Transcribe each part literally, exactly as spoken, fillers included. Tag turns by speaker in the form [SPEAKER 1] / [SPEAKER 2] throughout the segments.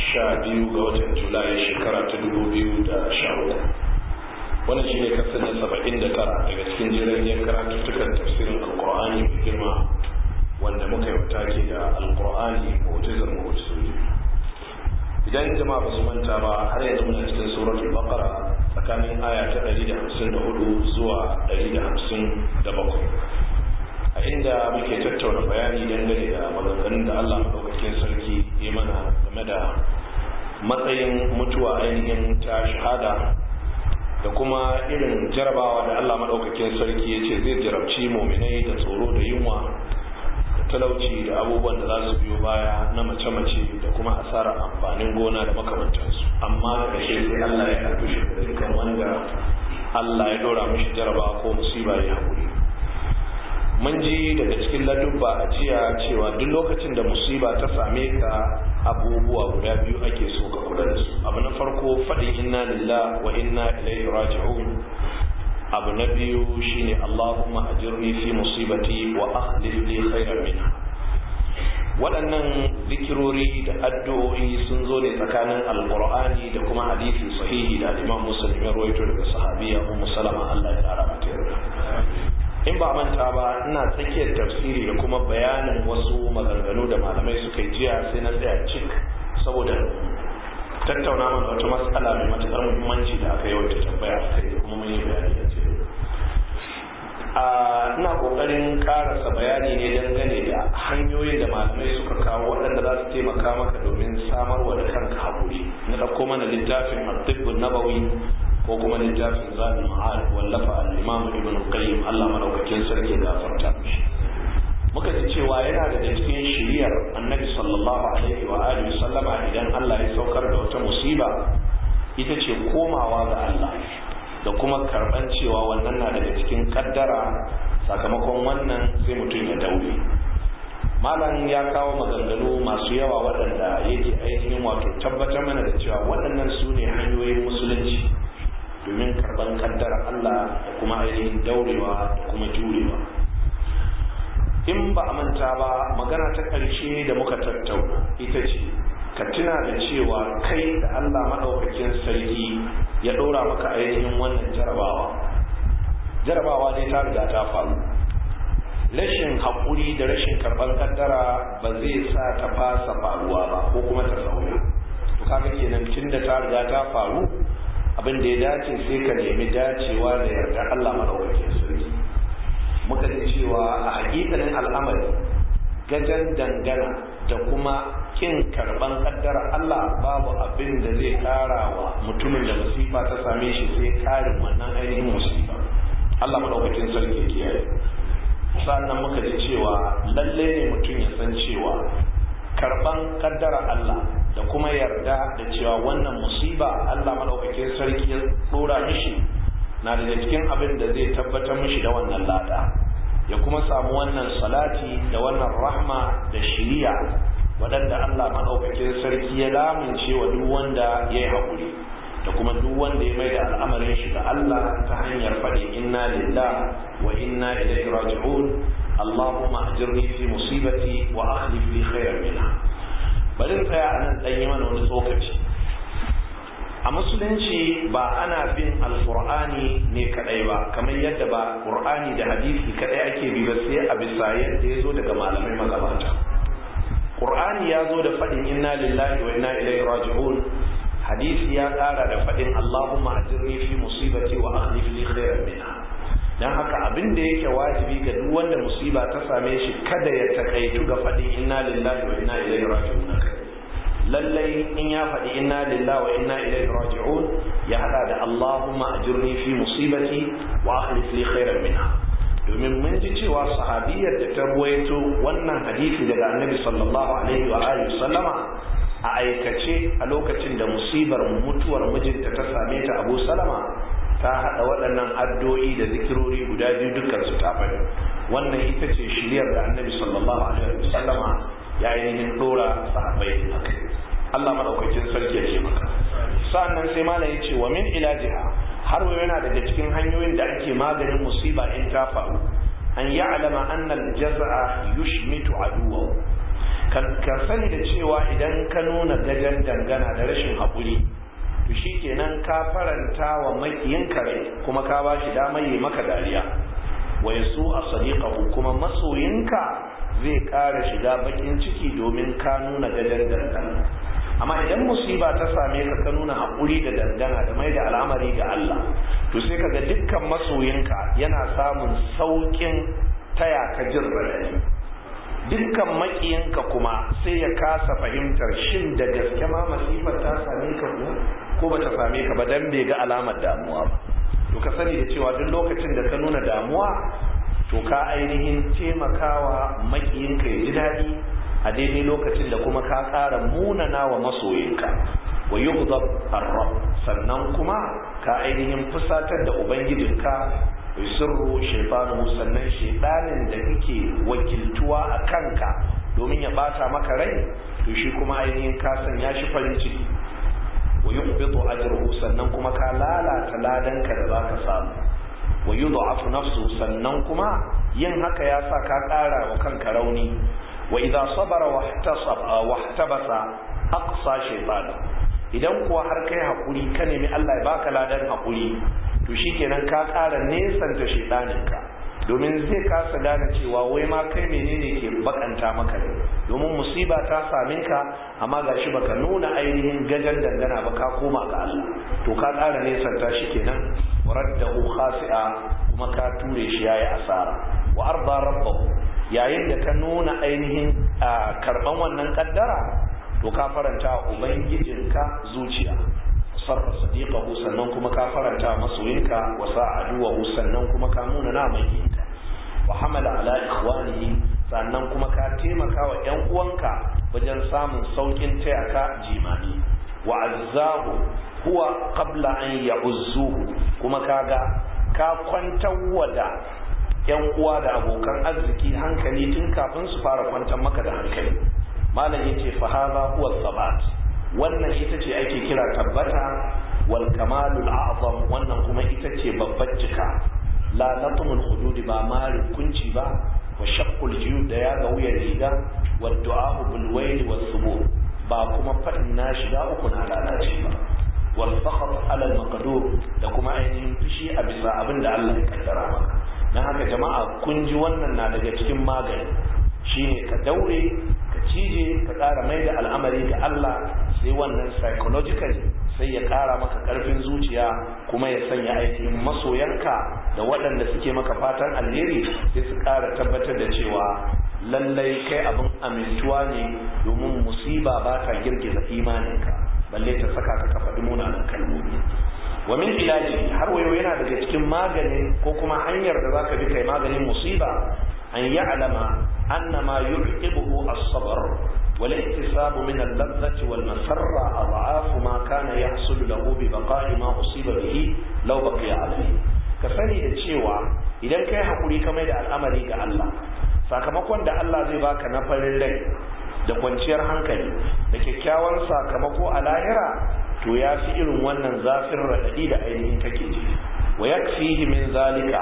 [SPEAKER 1] sha biyu ga watan julai shekara ta dubu biyu da sha uku. Wannan shi ne kasar na saba'in da tara daga cikin jiragen karatuttukan tafsirin alkur'ani mai girma wanda muka yi take da alkur'ani mu'jizar mu'jizoji. Idan jama'a ba su manta ba, har yanzu muna cikin suratul baqara tsakanin aya ta ɗari da hamsin da hudu zuwa ɗari da hamsin da bakwai, a inda muke tattauna bayani dangane da maganganun da Allah madaukakin sarki ya mana game da matsayin mutuwa ainihin ta shahada da kuma irin jarabawa da Allah madaukakin sarki ya ce zai jarabci muminai da tsoro da yunwa da talauci da abubuwan da za su biyo baya na mace-mace da kuma asarar amfanin gona da makamantansu. Amma da shi sai Allah ya karfi shi da dukkan wanda Allah ya dora mishi jarabawa ko musiba ya haƙuri. Mun ji daga cikin ladubba a jiya cewa duk lokacin da musiba ta same ka abubuwa guda biyu ake so ka kula da su. Abu na farko faɗin inna lillahi wa inna ilaihi raji'un. Abu na biyu shine Allahumma ajirni fi musibati wa akhlif li khairan minha. Waɗannan zikirori da addu'o'i sun zo ne tsakanin alqur'ani da kuma hadisi sahihi da Imam Muslim ya rawaito daga sahabiya Ummu Salama, Allah ya kara mata yarda. In ba manta ba, ina tsakiyar tafsiri da kuma bayanin wasu maganganu da malamai suka yi jiya, sai na tsaya cik saboda tattauna mana wata matsala mai matuƙar muhimmanci da aka yawaita tambaya a kai, kuma mun yi bayani a cikin ina ƙoƙarin ƙarasa bayani ne dangane da hanyoyin da malamai suka kawo waɗanda za su taimaka maka domin samarwa da kanka haƙuri. Na ɗauko mana littafin at-tibbun nabawi ko kuma littafin zaɓin ma'ad wallafa al-imam ibn qayyim, Allah madaukakin sarki da gafarta mishi. Muka ji cewa yana daga cikin shiriyar annabi sallallahu alaihi wa alihi sallama idan Allah ya saukar da wata musiba ita ce komawa ga Allah da kuma karban cewa wannan na daga cikin kaddara, sakamakon wannan sai mutum ya daure. Malam ya kawo maganganu masu yawa waɗanda yake ainihin wato tabbatar mana da cewa waɗannan su ne hanyoyin musulunci domin karban kaddara Allah da kuma ainihin daurewa da kuma jurewa. In ba a manta ba, magana ta ƙarshe da muka tattauna ita ce ka tuna da cewa kai da Allah maɗaukakin sarki ya ɗora maka ainihin wannan jarabawa jarabawa ne ta riga ta faru. Rashin haƙuri da rashin karɓar kaddara ba zai sa ta fasa faruwa ba ko kuma ta sauya. To kaga kenan tunda ta riga ta faru, abin da ya dace sai ka nemi dacewa da yarda Allah madaukakin sarki. Muka ji cewa a hakikalin al'amari gajan dangana da kuma kin karban kaddara Allah babu abin da zai kara wa mutumin da musifa ta same shi sai karin wannan ainihin musifa. Allah madaukakin sarki ya kiyaye. Sannan muka ji cewa lalle ne mutum ya san cewa karban kaddara Allah da kuma yarda da cewa wannan musiba Allah madaukakin sarki ya dora mishi na daga cikin abin da zai tabbatar mishi da wannan lada, ya kuma samu wannan salati da wannan rahma da shiriya wadanda Allah madaukakin sarki ya lamince wa duk wanda ya yi haƙuri da kuma duk wanda ya mai da al'amarin shi ga Allah ta hanyar faɗi inna lillahi wa inna ilaihi raji'un. Allahumma ajirni fi musibati wa akhlif li khairan minha. Bari tsaya a nan ɗan yi mana wani tsokaci. A musulunci ba ana bin alƙur'ani ne kaɗai ba, kamar yadda ba ƙur'ani da hadisi kaɗai ake bi ba, sai a bisa yadda ya zo daga malamai magabata. Ƙur'ani ya zo da faɗin inna lillahi wa inna ilaihi raji'un, hadisi ya ƙara da faɗin Allahumma ajirni fi musibati wa akhlif li khairan minha. Dan haka abin da yake wajibi ga duk wanda musiba ta same shi kada ya takaitu ga faɗin inna lillahi wa inna ilaihi raji'un. Lallai in ya faɗi inna lillahi wa inna ilaihi raji'un ya hada da Allahumma ajirni fi musibati wa akhlif li khairan minha. Domin mun ji cewa sahabiyar da ta ruwaito wannan hadisi daga Annabi sallallahu alaihi wa alihi sallama a aikace a lokacin da musibar mutuwar mijinta ta same ta Abu Salama, ta hada waɗannan addu'o'i da zikirori guda biyu dukkan su ta faɗi. Wannan ita ce shiriyar da Annabi sallallahu alaihi wa sallama ya ainihin dora sahabbai akai. Allah madaukakin sarki ya ce maka. Sa'annan sai malam ya ce wa min ilajiha, har wa yana daga cikin hanyoyin da ake maganin musiba in ta faru, an ya'lama anna al-jaz'a yushmitu aduwahu. Ka ka sani da cewa idan ka nuna gajen dangana da rashin haƙuri to shikenan ka faranta wa makiyinka rai kuma ka ba shi damar yi maka dariya wa yasu a sadiqahu kuma masoyinka zai ƙara shiga bakin ciki domin ka nuna gajen dangana. Amma idan musiba ta same ka ka nuna haƙuri da dangana da mai da al'amari ga Allah to sai kaga dukkan masoyinka yana samun sauƙin taya ka jin raɗaɗi, dukkan maƙiyinka kuma sai ya kasa fahimtar shin da gaske ma masifar ta same ka ko ba ta same ka ba dan bai ga alamar damuwa ba. To ka sani da cewa duk lokacin da ka nuna damuwa to ka ainihin taimakawa maƙiyinka ya ji daɗi a daidai lokacin da kuma ka ƙara munana wa masoyinka. Wa yughdab ar-rabb, sannan kuma ka ainihin fusatar da ubangijinka. Sirru shaytanu, sannan shaytanin da kake wakiltuwa a kanka domin ya bata maka rai to shi kuma ainihin ka sanya shi farin ciki. Wa yuqbitu ajruhu, sannan kuma ka lalata ladanka da zaka samu. Wa yudha'afu nafsu, sannan kuma yin haka ya sa ka ƙara wa kanka rauni. Wa idza sabara wahtasaba wahtabasa aqsa shaytan, idan kuwa har kai hakuri ka nemi Allah ya baka ladan hakuri to shikenan ka ƙara nesanta shaytaninka domin zai kasa gane cewa wai ma kai menene ke bakanta maka ne, domin musiba ta same ka amma gashi baka nuna ainihin gajan dangana ba ka koma ga Allah to ka ƙara nesanta shi kenan. Waraddahu khasi'a, kuma ka ture shi yayi asara. Wa arda rabbahu, yayin da ka nuna ainihin karban wannan kaddara to ka faranta ubangijinka zuciya. Sarra sadiqahu, sannan kuma ka faranta masoyinka. Wa sa'aduhu, sannan kuma ka nuna na makiyinka. Wa hamala ala ikhwanihi, sannan kuma ka taimaka wa ƴan uwanka wajen samun saukin taya ka jimani. Wa azzahu huwa qabla an ya'uzzuhu, kuma kaga ka kwantar wada yan uwa da abokan arziki hankali tun kafin su fara kwantar maka da hankali. Malam yace fa hadha huwa sabat, wannan ita ce ake kira tabbata. Wal kamalul a'zam, wannan kuma ita ce babbar cika. La natmul hudud, ba mari kunci ba. Wa shaqqul juyub, da ya ga wuyan riga. Wa du'a bil wayl was subur, ba kuma fadin na shiga uku na lalace ba. Wal fakhr ala al maqdur, da kuma ainihin fushi a bisa abin da Allah ya kaddara maka. Dan haka jama'a kun ji wannan na daga cikin magani, shine ka daure ka cije ka ƙara mai da al'amari ga Allah, sai wannan psychologically sai ya ƙara maka ƙarfin zuciya kuma ya sanya ainihin masoyanka da waɗanda suke maka fatan alheri sai su ƙara tabbatar da cewa lallai kai abin amintuwa ne, domin musiba ba ta girgiza imaninka balle ta saka ka ka faɗi munanan kalmomi. Wa min ilaji, har wayo yana daga cikin maganin ko kuma hanyar da zaka bi kai maganin musiba, an ya'lama anna ma yu'ibuhu as-sabr wal ihtisab min al-ladhati wal masarra adha'af ma kana yahsul lahu bi baqa'i ma usiba bihi law baqiya alayhi. Ka sani da cewa idan kai hakuri ka mai da al'amari ga Allah, sakamakon da Allah zai baka na farin rai da kwanciyar hankali da kyakkyawan sakamako a lahira to ya fi irin wannan zafin raɗaɗi da ainihin kake ji. Wa yakfihi min zalika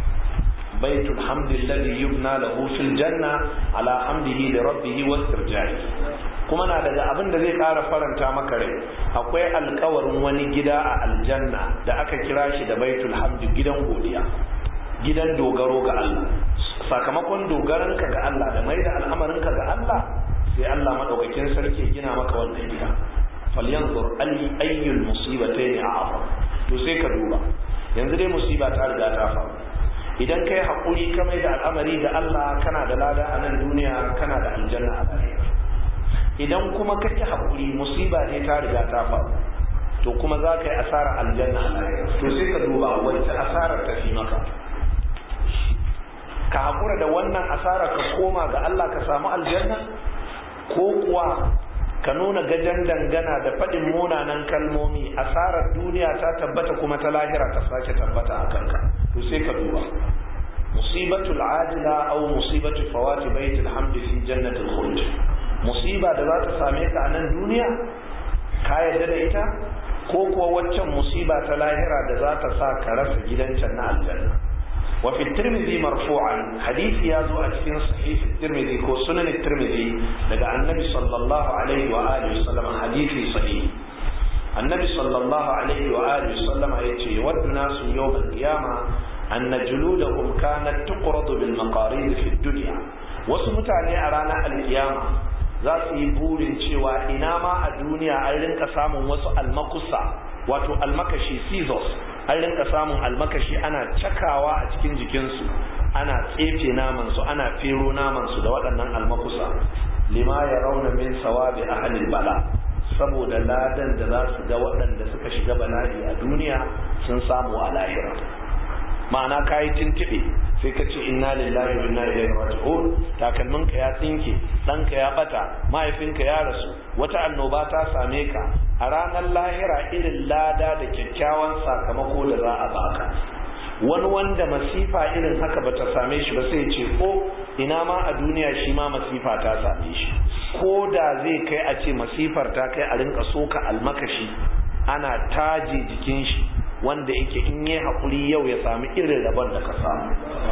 [SPEAKER 1] baitul hamdi alladhi yubna lahu fil janna ala hamdihi li rabbih wastirja'i. Kuma na daga abin da zai ƙara faranta maka rai, akwai alƙawarin wani gida a aljanna da aka kira shi da baitul hamdi, gidan godiya, gidan dogaro ga Allah. Sakamakon dogaranka ga Allah da mai da al'amarinka ga Allah sai Allah madaukakin sarki gina maka wannan gida. Falyanzur ayyul musibatayn a'zam, to sai ka duba yanzu dai musiba ta riga ta faru, idan kai hakuri ka mai da al'amari ga Allah kana da lada a nan duniya, kana da aljanna a lahira. Idan kuma kake hakuri musiba ne ta riga ta faru to kuma za ka yi asarar aljanna a lahira, to sai ka duba wacce asarar ta fi maka. Ka hakura da wannan asarar ka koma ga Allah ka samu aljanna, ko kuwa ka nuna gajen dangana da faɗin munanan kalmomi, asarar duniya ta tabbata kuma ta lahira ta sake tabbata a kanka. To sai ka duba musibatul ajila aw musibatu fawati baitul hamdi fi jannatil khuld, musiba da za ta same ka a nan duniya ka yarda da ita, ko kuwa waccan musiba ta lahira da za ta sa ka rasa gidan can na aljanna. wa fi tirmidhi marfu'an hadisi ya zo a cikin sahih tirmidhi ko sunan tirmidhi daga annabi sallallahu alaihi wa alihi wasallam hadisi sahih annabi sallallahu alaihi wa alihi wasallam yace yawaddu nasu yawm al-qiyamah anna juludahum kanat tuqradu bil maqarid fi ad-dunya wasu mutane a ranar al-qiyama za su yi burin cewa ina ma a duniya an rinka samun wasu almakusa wato almakashi scissors an rinka samun almakashi ana cakawa a cikin jikinsu ana tsefe namansu ana fero namansu da waɗannan almakusa lima ya rauna min sawabi ahlil bala saboda ladan da za su ga waɗanda suka shiga bala'i a duniya sun samu a lahira ma'ana kayi tintibe sai ka ce inna lillahi wa inna ilaihi raji'un takalminka ya tsinke ɗanka ya bata mahaifinka ya rasu wata annoba ta same ka a ranar lahira irin lada da kyakkyawan sakamako da za a baka wani wanda masifa irin haka bata same shi ba sai ce ko ina ma a duniya shi ma masifa ta same shi ko da zai kai a ce masifar ta kai a rinka soka almakashi ana taje jikin shi wanda yake in yi haƙuri yau ya sami irin rabon da ka samu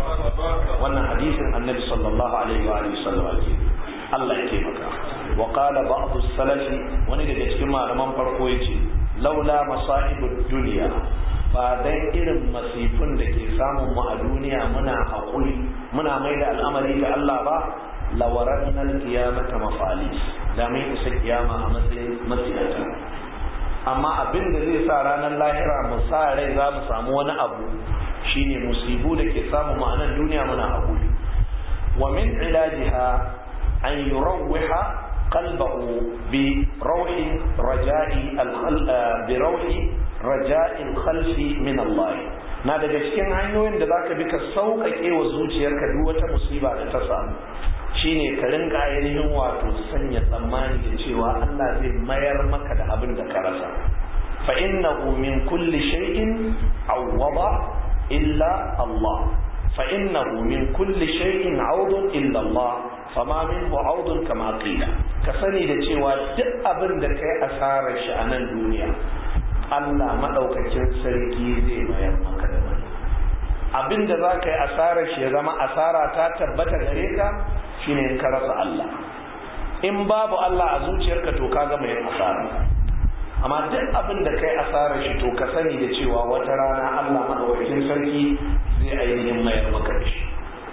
[SPEAKER 1] wannan hadisin annabi sallallahu alaihi wa sallam ake Allah ya taimaka wa qala ba'd as-salafi wani daga cikin malaman farko yace laula masa'ibud dunya ba dan irin masifin da ke samun mu a duniya muna haƙuri muna mai da al'amari ga Allah ba lawaranna al-qiyamata mafalis da mai isa kiyama a matsayin masiyata amma abin da zai sa ranar lahira mu sa rai za mu samu wani abu shine musibu da ke samu ma'anar duniya muna haƙuri wa min ilajiha an yurawwiha qalbahu bi rawhi raja'i al bi rawhi raja'i al-khalfi min Allah na daga cikin hanyoyin da zaka bi ka sauƙaƙe wa zuciyarka duk wata musiba da ta samu shine ka rinka ainihin wato sanya tsammani da cewa Allah zai mayar maka da abin da ka rasa fa innahu min kulli shay'in awwada illa Allah fa innahu min kulli shay'in awdun illa Allah fama minhu awdun kama qila ka sani da cewa duk abin da kai asarar shi a nan duniya Allah madaukakin sarki zai mayar maka da wani abin da za ka yi asarar shi ya zama asara ta tabbata gare ka shine in ka rasa Allah in babu Allah a zuciyarka to ka gama yin asara amma duk abin da kai asarar shi to ka sani da cewa wata rana Allah madaukakin sarki zai ainihin mayar maka da shi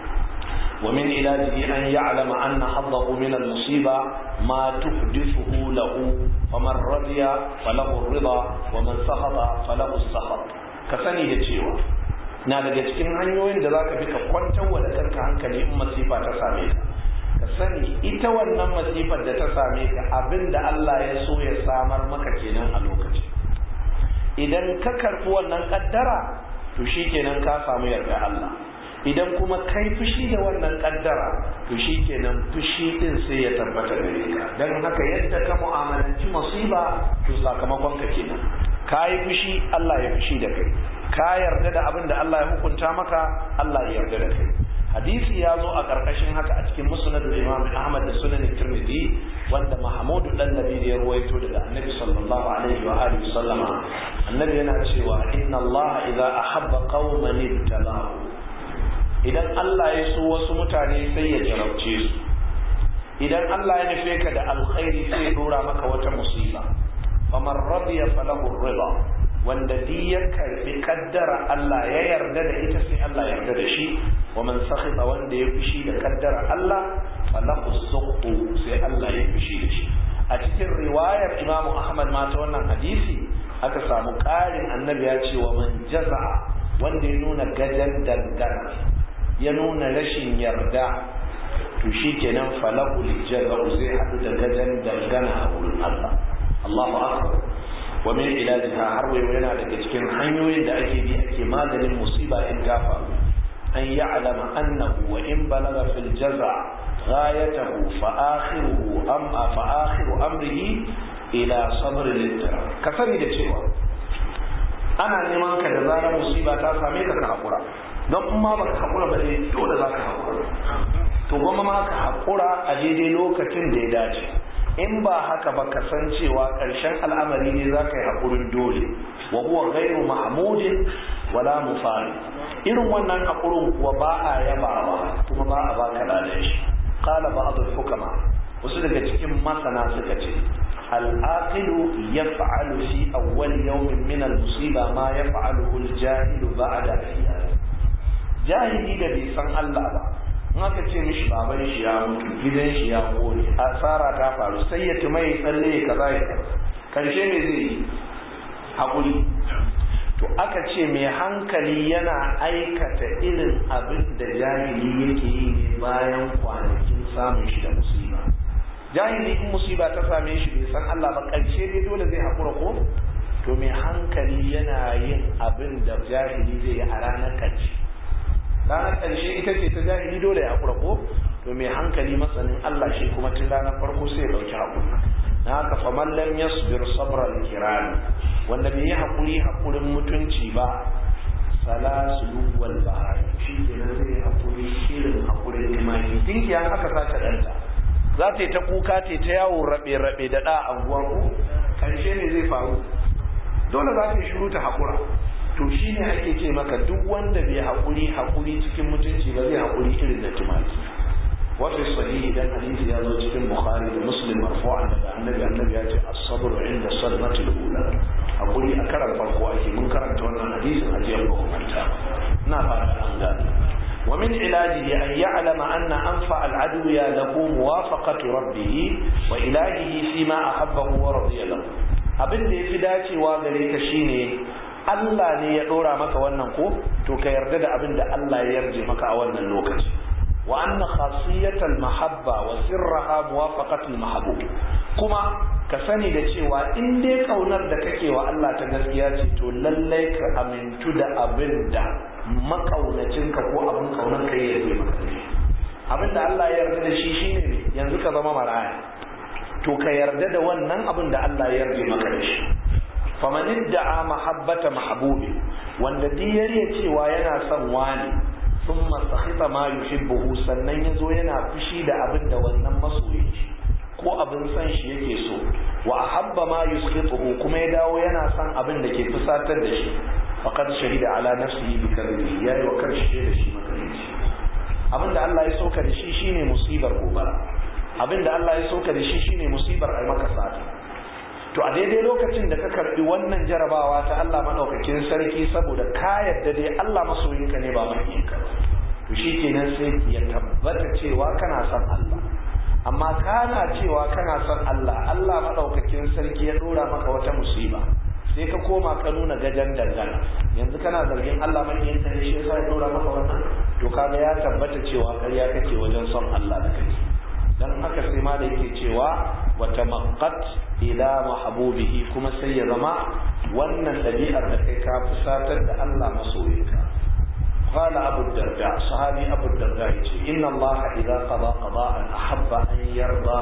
[SPEAKER 1] wa min ilajihi an ya'lama anna haddahu min al-musiba ma tuhdithuhu lahu faman radiya falahu ar-ridha wa man sakhata falahu as-sakhat ka sani da cewa na daga cikin hanyoyin da zaka bi ka kwantar wa da kanka hankali in masifa ta same ka ka sani ita wannan masifar da ta same ka abinda Allah ya so ya samar maka kenan a lokacin idan ka karɓi wannan kaddara to shikenan ka samu yarda Allah idan kuma kai fushi da wannan kaddara to shikenan fushi din sai ya tabbata gare ka dan haka yadda ka mu'amalanci musiba to sakamakon ka kenan kai fushi Allah ya fushi da kai ka yarda da abin da Allah ya hukunta maka Allah ya yarda da kai hadisi ya zo a karkashin haka a cikin musnad al-Imam Ahmad da sunan Tirmidhi wanda Mahmud dan Nabi ya ruwaito daga Annabi sallallahu alaihi wa alihi sallama Annabi yana cewa inna Allah idza ahabba qauman ibtalahu idan Allah ya so wasu mutane sai ya jarabce su idan Allah ya nufe ka da alkhairi sai ya dora maka wata musiba faman radiya falahu ar-ridha wanda duk ya karbi kaddara Allah ya yarda da ita sai Allah ya yarda da shi wa man sakhita wanda ya fushi da kaddara Allah falahu as-sukhtu sai Allah ya fushi da shi a cikin riwayar Imam Ahmad ma ta wannan hadisi aka samu ƙarin annabi ya ce wa man jaza'a wanda ya nuna gajan dangana ya nuna rashin yarda to shikenan falahu al-jaza'u zai hadu da gajan dangana a wurin Allah Allahu akbar wa min ilajiha har wayo yana daga cikin hanyoyin da ake bi ake maganin musiba in ta faru an ya'lama annahu wa in balaga fil jaza' ghayatahu fa akhiruhu am fa akhiru amrihi ila sabr al-ittira ka sani da cewa ana neman ka da zarar musiba ta same ka ka hakura don in ma baka hakura ba dai dole zaka hakura to goma ma ka hakura a daidai lokacin da ya dace in ba haka ba ka san cewa ƙarshen al'amari ne za ka yi haƙurin dole wa huwa ghairu mahmudin wala mufari irin wannan haƙurin kuwa ba a yabawa kuma ba a baka ladan shi. Qala ba'dul hukama, wasu daga cikin masana suka ce al-aqilu yaf'alu fi awwal yawmin min al-musiba ma yaf'aluhu al-jahilu ba'da ayyam. Jahili da bai san Allah ba, in aka ce mishi baban shi ya mutu, gidan shi ya kone, asara ta faru, sai ya tuma ya tsalle kaza ya karshe me zai yi? Haƙuri. To aka ce mai hankali yana aikata irin abin da jahili yake yi ne bayan kwanakin samun shi da musiba. Jahili in musiba ta same shi bai san Allah ba, ƙarshe dai dole zai haƙura ko? To mai hankali yana yin abin da jahili zai yi a ranar ƙarshe. Ranar ƙarshe ita ce ta jahili dole ya haƙura ko? To mai hankali masanin Allah shi kuma tun ranar farko sai ya ɗauki haƙuri. Na haka faman lam yasbir sabral kirami, wanda bai yi haƙuri haƙurin mutunci ba, salasu wal bahari, shi kenan zai haƙuri irin haƙurin imani. Tinkiya aka sace ɗanta, za ta yi ta kuka ta ta yawo raɓe-raɓe da ɗa a anguwa ko ƙarshe ne zai faru, dole za ta yi shiru ta haƙura. To shi ne ake ce maka duk wanda bai haƙuri haƙuri cikin mutunci ba zai haƙuri irin na tumaki. وفي الصحيح ده حديث يا زوج في البخاري ومسلم مرفوعا عن النبي النبي ياتي الصبر عند الصدمة الأولى. أقول لي أكرر فرقواتي منكر أن تولى حديث أجيب لكم أنت. نافع الأمداد. ومن علاجه أن يعلم أن أنفع العدو له موافقة ربه وإلهه فيما أحبه ورضي له. abin da ya fi dacewa gare ka shine Allah ne ya dora maka wannan ko to ka yarda da abin da Allah ya yarje maka a wannan lokaci. wa anna khasiyatal mahabba wa sirraha muwafaqatul mahbub, kuma ka sani da cewa in dai kaunar da kake wa Allah ta gaskiya ce to lallai ka amintu da abin da makaunacinka ko abin kaunar ka yarje maka. Abin da Allah ya yarda da shi shine yanzu ka zama maraya, to ka yarda da wannan abin da Allah ya yarda maka da shi. faman idda'a mahabbata mahbubi, wanda diyariya cewa yana son wani, thumma sakhita ma yuhibbu, sannan yazo yana fushi da abin da wannan masoyi ko abin san shi yake so, wa ahabba ma yuskhituhu, kuma ya dawo yana son abin da ke fusatar da shi, faqad shahida ala nafsihi bi kadhibi, yayi wa karshe da shi makarici. abin da Allah ya soka da shi shine musibar gobara, abin da Allah ya soka da shi shine musibar ai maka sata. To a daidai lokacin da ka karbi wannan jarabawa ta Allah madaukakin sarki saboda ka yarda dai Allah masoyinka ne ba makiyinka, to shikenan sai ya tabbata cewa kana son Allah. Amma kana cewa kana son Allah, Allah madaukakin sarki ya dora maka wata musiba, sai ka koma ka nuna gajan dangana, yanzu kana zargin Allah makiyinka ne shi yasa ya dora maka wannan, to kaga ya tabbata cewa ƙarya kake wajen son Allah da kake. Dan haka sai ma da yake cewa wa tamaqqat ila mahbubihi, kuma sai ya zama wannan dabi'ar da kai ka fusatar da Allah masoyinka. qala abu darda, sahabi abu darda yace inna Allah idza qada qada'an ahabba an yarda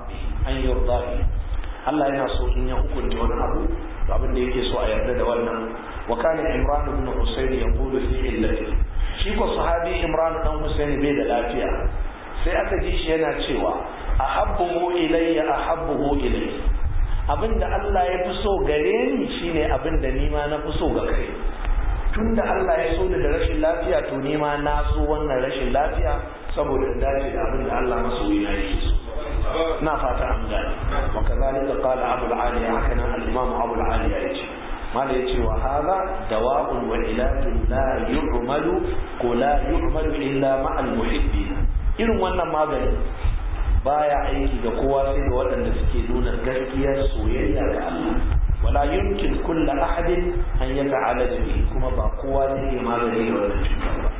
[SPEAKER 1] an yarda Allah yana so in ya hukunta wani abu to abin da yake so a yarda da wannan. wa kana Imran ibn Husayn yaqulu fi illati, shi ko sahabi Imran dan Husayn bai da lafiya, sai aka ji shi yana cewa ahabbuhu ilayya ahabbuhu ilayya, abinda Allah ya fi so gare ni shine abinda ni ma na fi so ga kai. Tunda Allah ya so ni da rashin lafiya, to ni ma na so wannan rashin lafiya saboda in dace da abinda Allah masoyi na yake so. Na fata an gane. Wa kazalika qala Abu al-Aliya, haka nan al-Imam Abu al-Aliya yace, mala yace wa hadha dawa'un wa ilajun la yu'malu ko la yu'malu illa ma'al muhibbin. Irin wannan magani baya aiki ga kowa sai ga waɗanda suke nuna gaskiyar soyayya ga Allah. wala yumkin kullu ahadin an yata'ala bihi, kuma ba kowa zai iya magani da wannan cutar ba,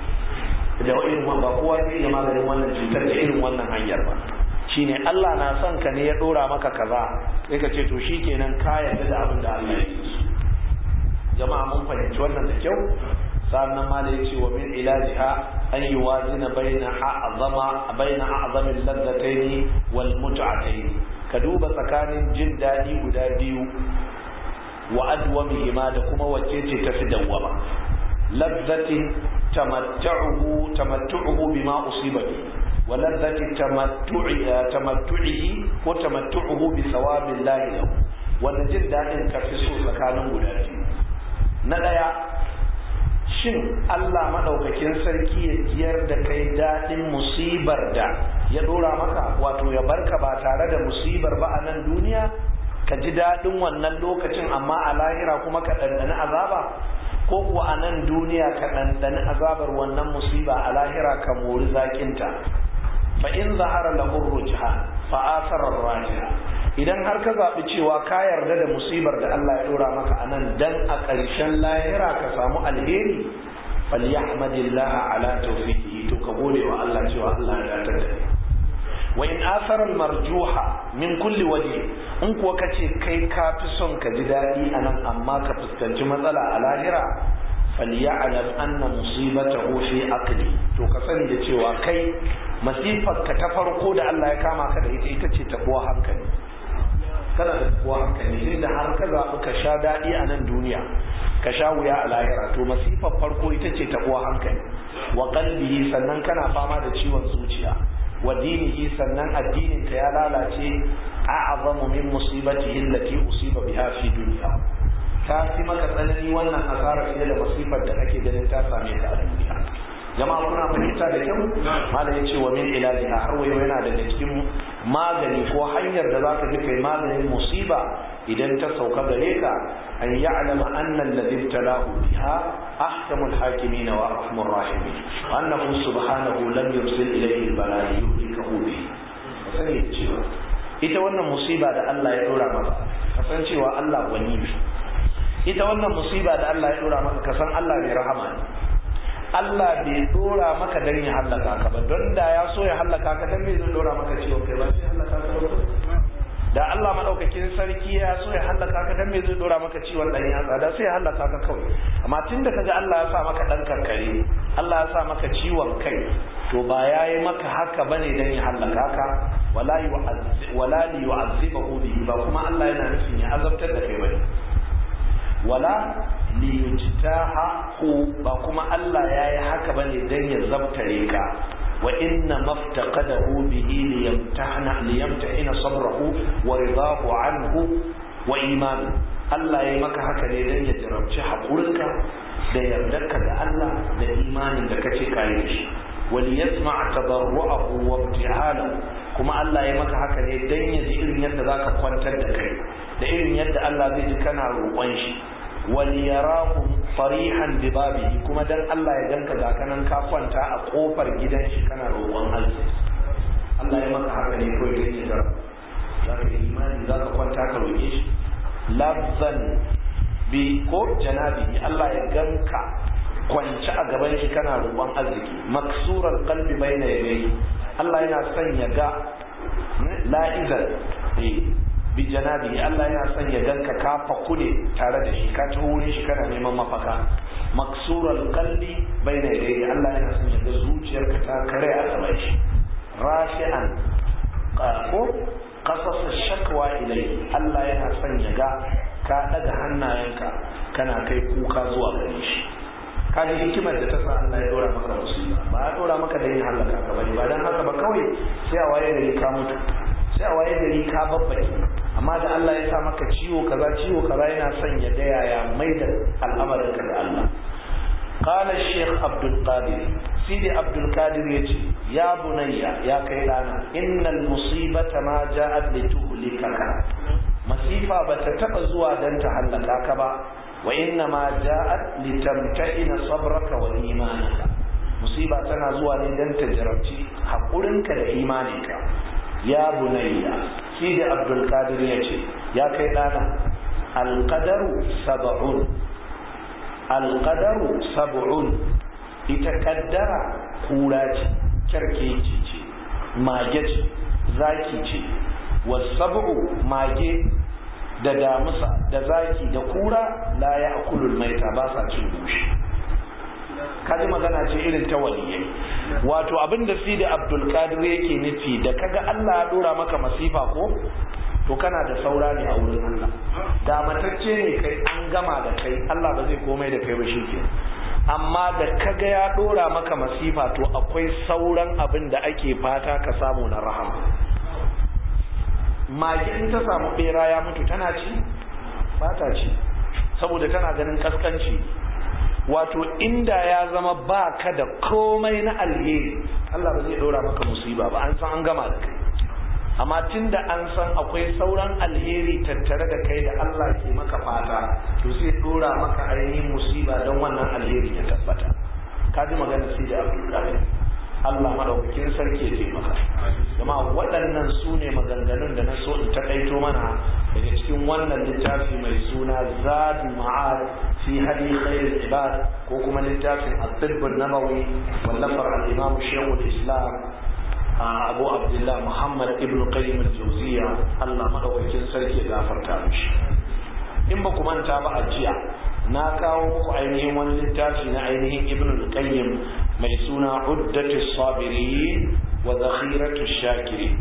[SPEAKER 1] da irin ba kowa zai iya maganin wannan cutar da irin wannan hanyar ba. Shine Allah na son ka ne ya dora maka kaza, sai ka ce to shikenan ka yarda da abin da Allah ya yi. Jama'a mun fahimci wannan da kyau. sannan ma da yace wa min ilajiha an yuwazina baina a'zama baina a'zamil ladzatayn wal mut'atayn, ka duba tsakanin jin dadi guda biyu wa adwamihima, da kuma wacce ce tafi dawwama. Ladzatin tamattu'uhu tamattu'uhu bima usiba bi, wa ladzati tamattu'i tamattu'ihi wa tamattu'uhu bi thawabillahi lahu, wanda jin dadin ka fi so tsakanin guda biyu. Na daya shin Allah madaukakin sarki ya jiyar da kai dadin musibar da ya dora maka, wato ya barka ba tare da musibar ba a nan duniya ka ji dadin wannan lokacin, amma a lahira kuma ka dandana azaba, ko kuwa a nan duniya ka dandana azabar wannan musiba, a lahira ka mori zakinta. fa in zahara lahu rujhan fa asara rajiha, idan har ka zabi cewa ka yarda da musibar da Allah ya dora maka anan dan a ƙarshen lahira ka samu alheri, falyahmadillaha ala tawfiqihi, to ka gode wa Allah cewa Allah ya dace da kai. wa in asara almarjuha min kulli waje, in kuwa kace kai ka fi son ka ji dadi anan amma ka fuskanci matsala a lahira, falya'lam anna musibatahu fi aqli, to ka sani da cewa kai masifar ka ta farko da Allah ya kama ka da ita ita ce tabuwa hankali. kana da tabuwa hankali, inda har ka zaɓi ka sha daɗi a nan duniya ka sha wuya a lahira, to masifar farko ita ce tabuwa hankali. wa qalbihi, sannan kana fama da ciwon zuciya. wa dinihi, sannan addinin ka ya lalace. a'zamu min musibatihi allati usiba biha fi dunya, ta fi maka tsanani wannan asara fiye da masifar da kake ganin ta same ka a duniya. jama'a kuna fahimta da kyau? malam yace wa min ilajiha, har wayo yana daga cikin magani ko hanyar da zaka ji kai maganin musiba idan ta sauka gare ka, an ya'lama anna alladhi ibtalahu biha ahkamul hakimin wa arhamur rahimin, wa annahu subhanahu lam yursil ilayhi al-bala'i yuhlikahu bihi. sai cewa ita wannan musiba da Allah ya dora maka, kasancewa Allah wani ne. ita wannan musiba da Allah ya dora maka, kasan Allah mai rahama ne. Allah bai dora maka dan ya halaka ka ba, don da ya so ya halaka ka dan me zai dora maka ciwon kai ba, sai halaka ka ba. da Allah madaukakin sarki ya so ya halaka ka dan me zai dora maka ciwon dan yatsa, da sai ya halaka ka kawai. amma tunda kaga Allah ya sa maka dan karkare, Allah ya sa maka ciwon kai, to ba yayi maka haka bane dan ya halaka ka, wala yu'azzib wala yu'azzibahu bihi, ba kuma Allah yana nufin ya azabtar da kai bane. wala liyujtahu, ba kuma Allah yayi haka bane dan ya zabtare ka. wa inna maftaqadahu bihi liyamtahana liyamtahina sabrahu wa ridahu anhu wa imanu, Allah yayi maka haka ne dan ya jarabci hakurinka da yardarka da Allah da imanin da kace kai shi. wa liyasma' tadarruahu wa ibtihalahu, kuma Allah yayi maka haka ne dan ya ji irin yadda zaka kwantar da kai, da irin yadda Allah zai ji kana roƙon shi. waliyarakum farihan bibabihi, kuma dan Allah ya ganka ga kanan ka kwanta a kofar gidan shi kana roƙon Allah. Allah ya maka haka ne ko idan ya zara zaka yi imani, zaka kwanta ka roƙe shi. lafzan bi ko janabi, Allah ya ganka kwance a gaban shi kana roƙon arziki. maksural qalbi bayna yadayhi, Allah yana son ya ga la'izan bi janabi, Allah yana son ya ganka ka faku ne tare da shi, ka taho wurin shi kana neman mafaka. maksural qalbi bayna yadayhi, Allah yana son ya ga zuciyarka ta kare a gaban shi. rafi'an ko qasas shakwa ilayhi, Allah yana son ya ga ka daga hannayenka kana kai kuka zuwa gare shi. ka ji hikimar da ta sa Allah ya dora maka musiba, ba ya dora maka da yin halaka ka bane, ba dan haka ba kawai sai a waye gari ka mutu, sai a waye gari ka babbake. amma da Allah ya sa maka ciwo kaza ciwo kaza, yana son ya ga yaya mai da al'amarin ka da Allah. qala shaykh Abdul Qadir, sidi Abdul Qadir yace, ya bunayya, ya kai dana, innal musibata ma ja'at lituhlikaka, masifa bata taba zuwa dan ta halaka ka ba, wa inna ma ja'at litamta'ina sabraka wa imanaka, musiba tana zuwa ne dan ta jarabci hakurinka da imaninka. ya bunayya, sidi Abdul Qadir yace, ya kai dana, alqadaru sab'un, alqadaru sab'un, ita kaddara kura ce, kyarkeci ce, mage ce, zaki ce. wasab'u, mage da damusa da zaki da kura, la ya'kulul maita, ba sa cin bushi. kaji magana ce irin ta waliyai. wato abinda Sidi Abdul Qadir yake nufi, da kaga Allah ya dora maka masifa ko, to kana da saura ne a wurin Allah. da matacce ne kai, an gama da kai, Allah ba zai komai da kai ba shike. amma da kaga ya dora maka masifa, to akwai sauran abin da ake fata ka samu na rahama. mage in ta samu bera ya mutu tana ci? ba ta ci, saboda tana ganin kaskanci. wato inda ya zama ba ka da komai na alheri Allah ba zai ɗora maka musiba ba, an san an gama da kai. Amma tun da an san akwai sauran alheri tattare da kai da Allah ke maka fata, to sai ɗora maka ainihin musiba don wannan alheri ya tabbata. Ka ji magana sai da Abdul Allah madaukakin sarki ya taimaka. Jama'a waɗannan su ne maganganun da na so in takaito mana daga cikin wannan littafi mai suna Zadul Ma'ad fi hadi khairul ibad, ko kuma littafin At-Tibb an-Nabawi wallafar al-Imam Shaykhul Islam Abu Abdullah Muhammad ibn Qayyim al-Jawziyya, Allah madaukakin sarki ya gafarta mishi. In ba ku manta ba a jiya na kawo muku ainihin wani littafi na ainihin Ibn al-Qayyim mai suna Uddatu Sabirin wa Zakhiratu Shakirin.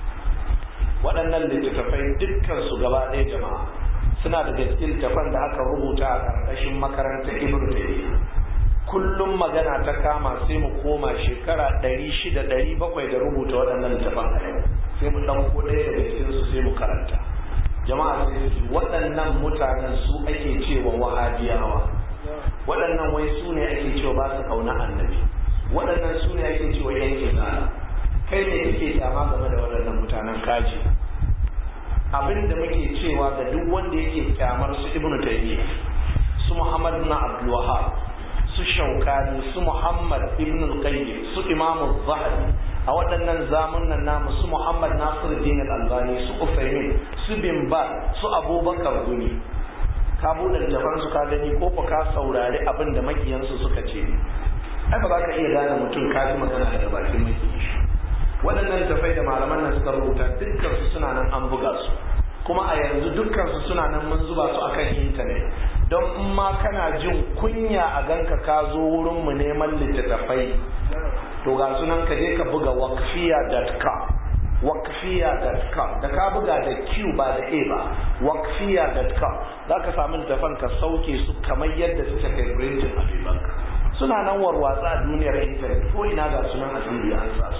[SPEAKER 1] Waɗannan littattafai dukkan su gaba ɗaya jama'a suna da cikin littattafan da aka rubuta a ƙarƙashin makarantar Ibn Taymiyyah. Kullum magana ta kama sai mu koma shekara ɗari shida ɗari bakwai da rubuta waɗannan littattafan a yau, sai mu ɗauko ɗaya daga cikin su sai mu karanta. Jama'a sai waɗannan mutanen su ake cewa wahabiyawa, waɗannan wai su ne ake cewa ba su kauna annabi, waɗannan su ne ake cewa yan izala. Kai ne kake kyama game da waɗannan mutanen kaji? Abin da muke cewa ga duk wanda yake kyamar su Ibn Taymiyyah, su Muhammad ibn Abdul Wahhab, su Shawkani, su Muhammad ibn al-Qayyim, su Imam az-Zahabi, a waɗannan zamunan namu su Muhammad Nasiruddin al-Albani, su Ufaymin, su Bin Baz, su Abubakar Gumi. Ka buɗe littafan su ka gani ko ka saurari abin da makiyansu suka ce? Ai ba za ka iya gane mutum ka ji magana daga bakin makiyin shi. Waɗannan littafai da malaman nan suka rubuta dukkan su suna nan an buga su, kuma a yanzu dukkan su suna nan mun zuba su akan intanet. Don in ma kana jin kunya a ganka ka zo wurin mu neman littattafai, to ga sunan ka je ka buga waqfiya dot com, waqfiya dot com, da ka buga da Q ba da A ba, waqfiya dot com, za ka samu littattafan ka sauke su kamar yadda suke kai printing a bibanka. Suna nan warwatsa a duniyar intanet, ko ina ga sunan a duniya an sa su.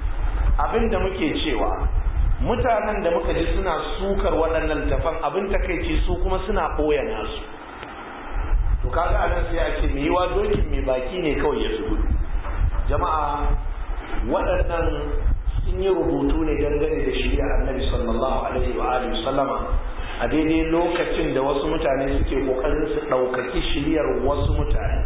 [SPEAKER 1] Abin da muke cewa mutanen da muka ji suna sukar waɗannan littattafan, abin takeici su kuma suna ɓoye nasu. To kaga anan sai a ce me yiwa dokin mai baki ne kawai ya gudu. Jama'a waɗannan sun yi rubutu ne dangane da shari'ar Annabi sallallahu alaihi wa alihi sallama a daidai lokacin da wasu mutane suke kokarin su ɗaukaki shari'ar wasu mutane.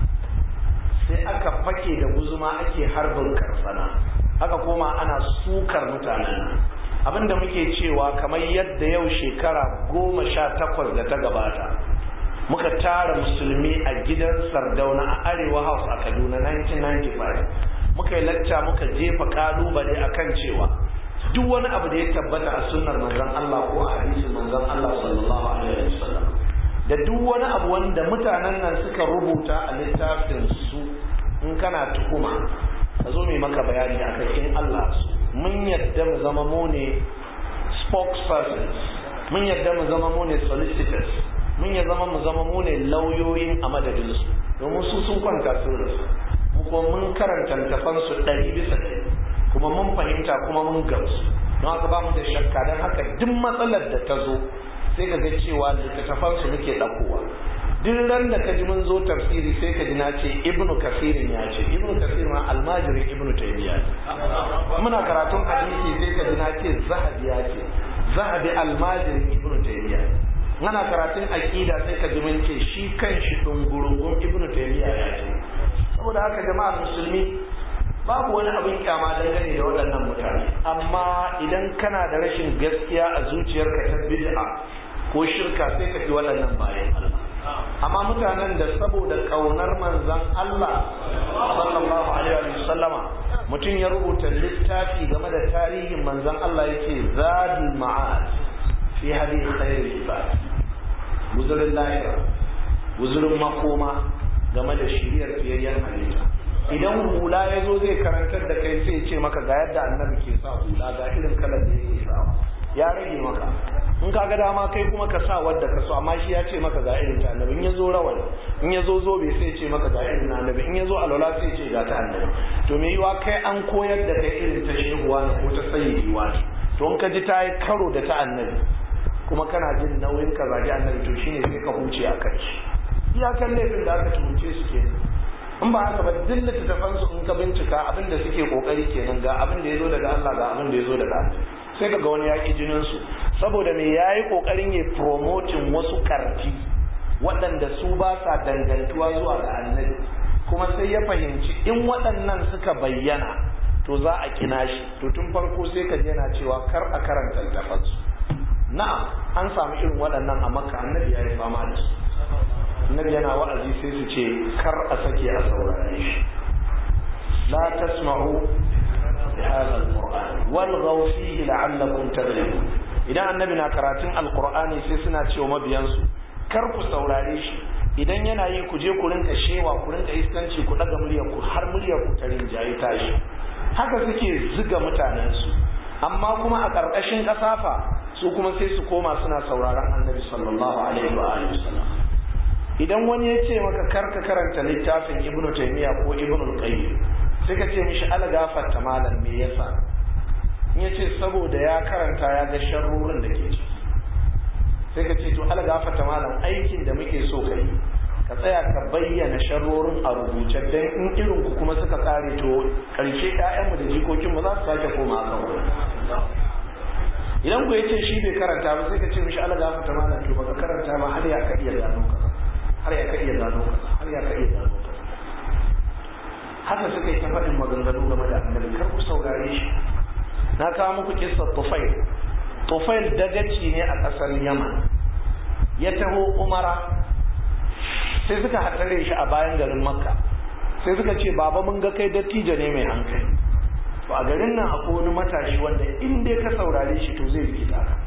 [SPEAKER 1] Sai aka fake da guzuma ake harbin karsana, aka koma ana sukar mutanen. Abinda muke cewa kamar yadda yau shekara goma sha takwas da ta gabata muka tara musulmi a gidan Sardauna a Arewa House a Kaduna nineteen ninety-five, muka yi lacca muka jefa kalubale akan cewa duk wani abu da ya tabbata a sunnar manzon Allah ko a hadisin manzon Allah sallallahu alaihi wasallam, da duk wani abu wanda mutanen nan suka rubuta a littafin su, in kana tuhuma ka zo mai maka bayani akan in Allah su. Mun yadda mu zama mu ne spokespersons, mun yadda mu zama mu ne solicitors, mun ya zama mu zama mu ne lauyoyin a madadinsu, domin su sun kwanta sun rasu, mu kuma mun karanta littafansu ɗari bisa ɗari, kuma mun fahimta kuma mun gamsu, don haka ba mu da shakka. Don haka duk matsalar da ta zo sai ka ga cewa littafansu muke ɗaukowa. Duk ran da ka ji mun zo tafsiri sai ka ji na ce Ibnu Kasirin ya ce, Ibnu Kasir ma almajirin Ibnu Taymiyyah ne. Muna karatun hadisi sai ka ji na ce Zahabi ya ce, Zahabi almajirin Ibnu Taymiyyah ne. Muna karatun aqida sai ka ji mun ce shi kanshi dungurungun Ibnu Taymiyyah ya ce. Saboda haka jama'ar musulmi babu wani abin kyama dangane da waɗannan mutane, amma idan kana da rashin gaskiya a zuciyarka ta bid'a ko shirka sai ka fi waɗannan bayan Allah. Amma mutanen da saboda kaunar manzon Allah sallallahu alaihi wa sallama mutum ya rubuta littafi game da tarihin manzon Allah yake Zadul Ma'ad fi hadi khairul ibad, guzurin lahira, guzurin makoma game da shiriyar fiyayyen halitta. Idan hula ya zo zai karantar da kai sai ya ce maka ga yadda annabi ke sa hula, ga irin kalar da yake sa, ya rage maka. In ka ga dama kai kuma ka sa wadda ka so, amma shi ya ce maka ga irin ta annabi. In ya zo rawani, in ya zo zobe sai ce maka ga irin annabi, in ya zo alwala sai ce ga ta annabi. To me yiwa kai an koyar da kai irin ta shehuwa ne ko ta sayyidiwa ne, to in ka ji ta yi karo da ta annabi kuma kana jin nauyin ka zagi annabi, to shine sai ka huce a kan shi. iyakan laifin da aka tuhunce su kenan. In ba haka ba duk littattafan su in ka bincika abin da suke kokari kenan, ga abin da ya zo daga Allah ga abin da ya zo daga Allah, sai kaga wani yaƙi jinin su saboda me yayi kokarin ya promoting wasu karti waɗanda su ba sa dangantuwa zuwa ga annabi, kuma sai ya fahimci in waɗannan suka bayyana to za a kina shi, to tun farko sai ka yana cewa kar a karanta littafan su. Na'am, an samu irin waɗannan a Makka, annabi ya yi fama da su. Annabi yana wa'azi sai su ce kar a sake a saurare shi. La tasma'u bi hadha al-Qur'an walghaw fihi la'allakum taghlibun. Idan annabi na karatun alqur'ani sai suna cewa mabiyansu kar ku saurare shi, idan yana yi ku je ku rinka shewa, ku rinka iskanci, ku daga muryar ku har muryar ku ta rinjaye tashi. Haka suke ziga mutanen su, amma kuma a ƙarƙashin ƙasafa su kuma sai su koma suna sauraron annabi sallallahu alaihi wa alihi wasallam. Idan wani ya ce maka karka karanta littafin ibnu taymiya ko ibnu qayyim sai ka ce mishi ala gafarta malam me yasa? In ya ce saboda ya karanta ya ga sharrorin da ke ciki, sai ka ce to ala gafarta malam aikin da muke so kai ka tsaya ka bayyana sharrorin a rubuce, dan in irin ku kuma suka kare to karshe ƴaƴanmu da jikokinmu za su sake koma kan wurin. Idan ku yace shi bai karanta ba sai ka ce mishi ala gafarta malam to baka karanta ba har ya ka iya gano ka har ya ka iya gano ka har ya ka iya gano ka haka suka yi ta faɗin maganganu game da annabi, kar ku saurare shi. Na kawo muku kissar Tufail. Tufail dagaci ne a ƙasar Yaman, ya taho umara sai suka haɗare shi a bayan garin Makka, sai suka ce baba mun ga kai dattijo ne mai hankali, to a garin nan akwai wani matashi wanda in dai ka saurare shi to zai rikita ka.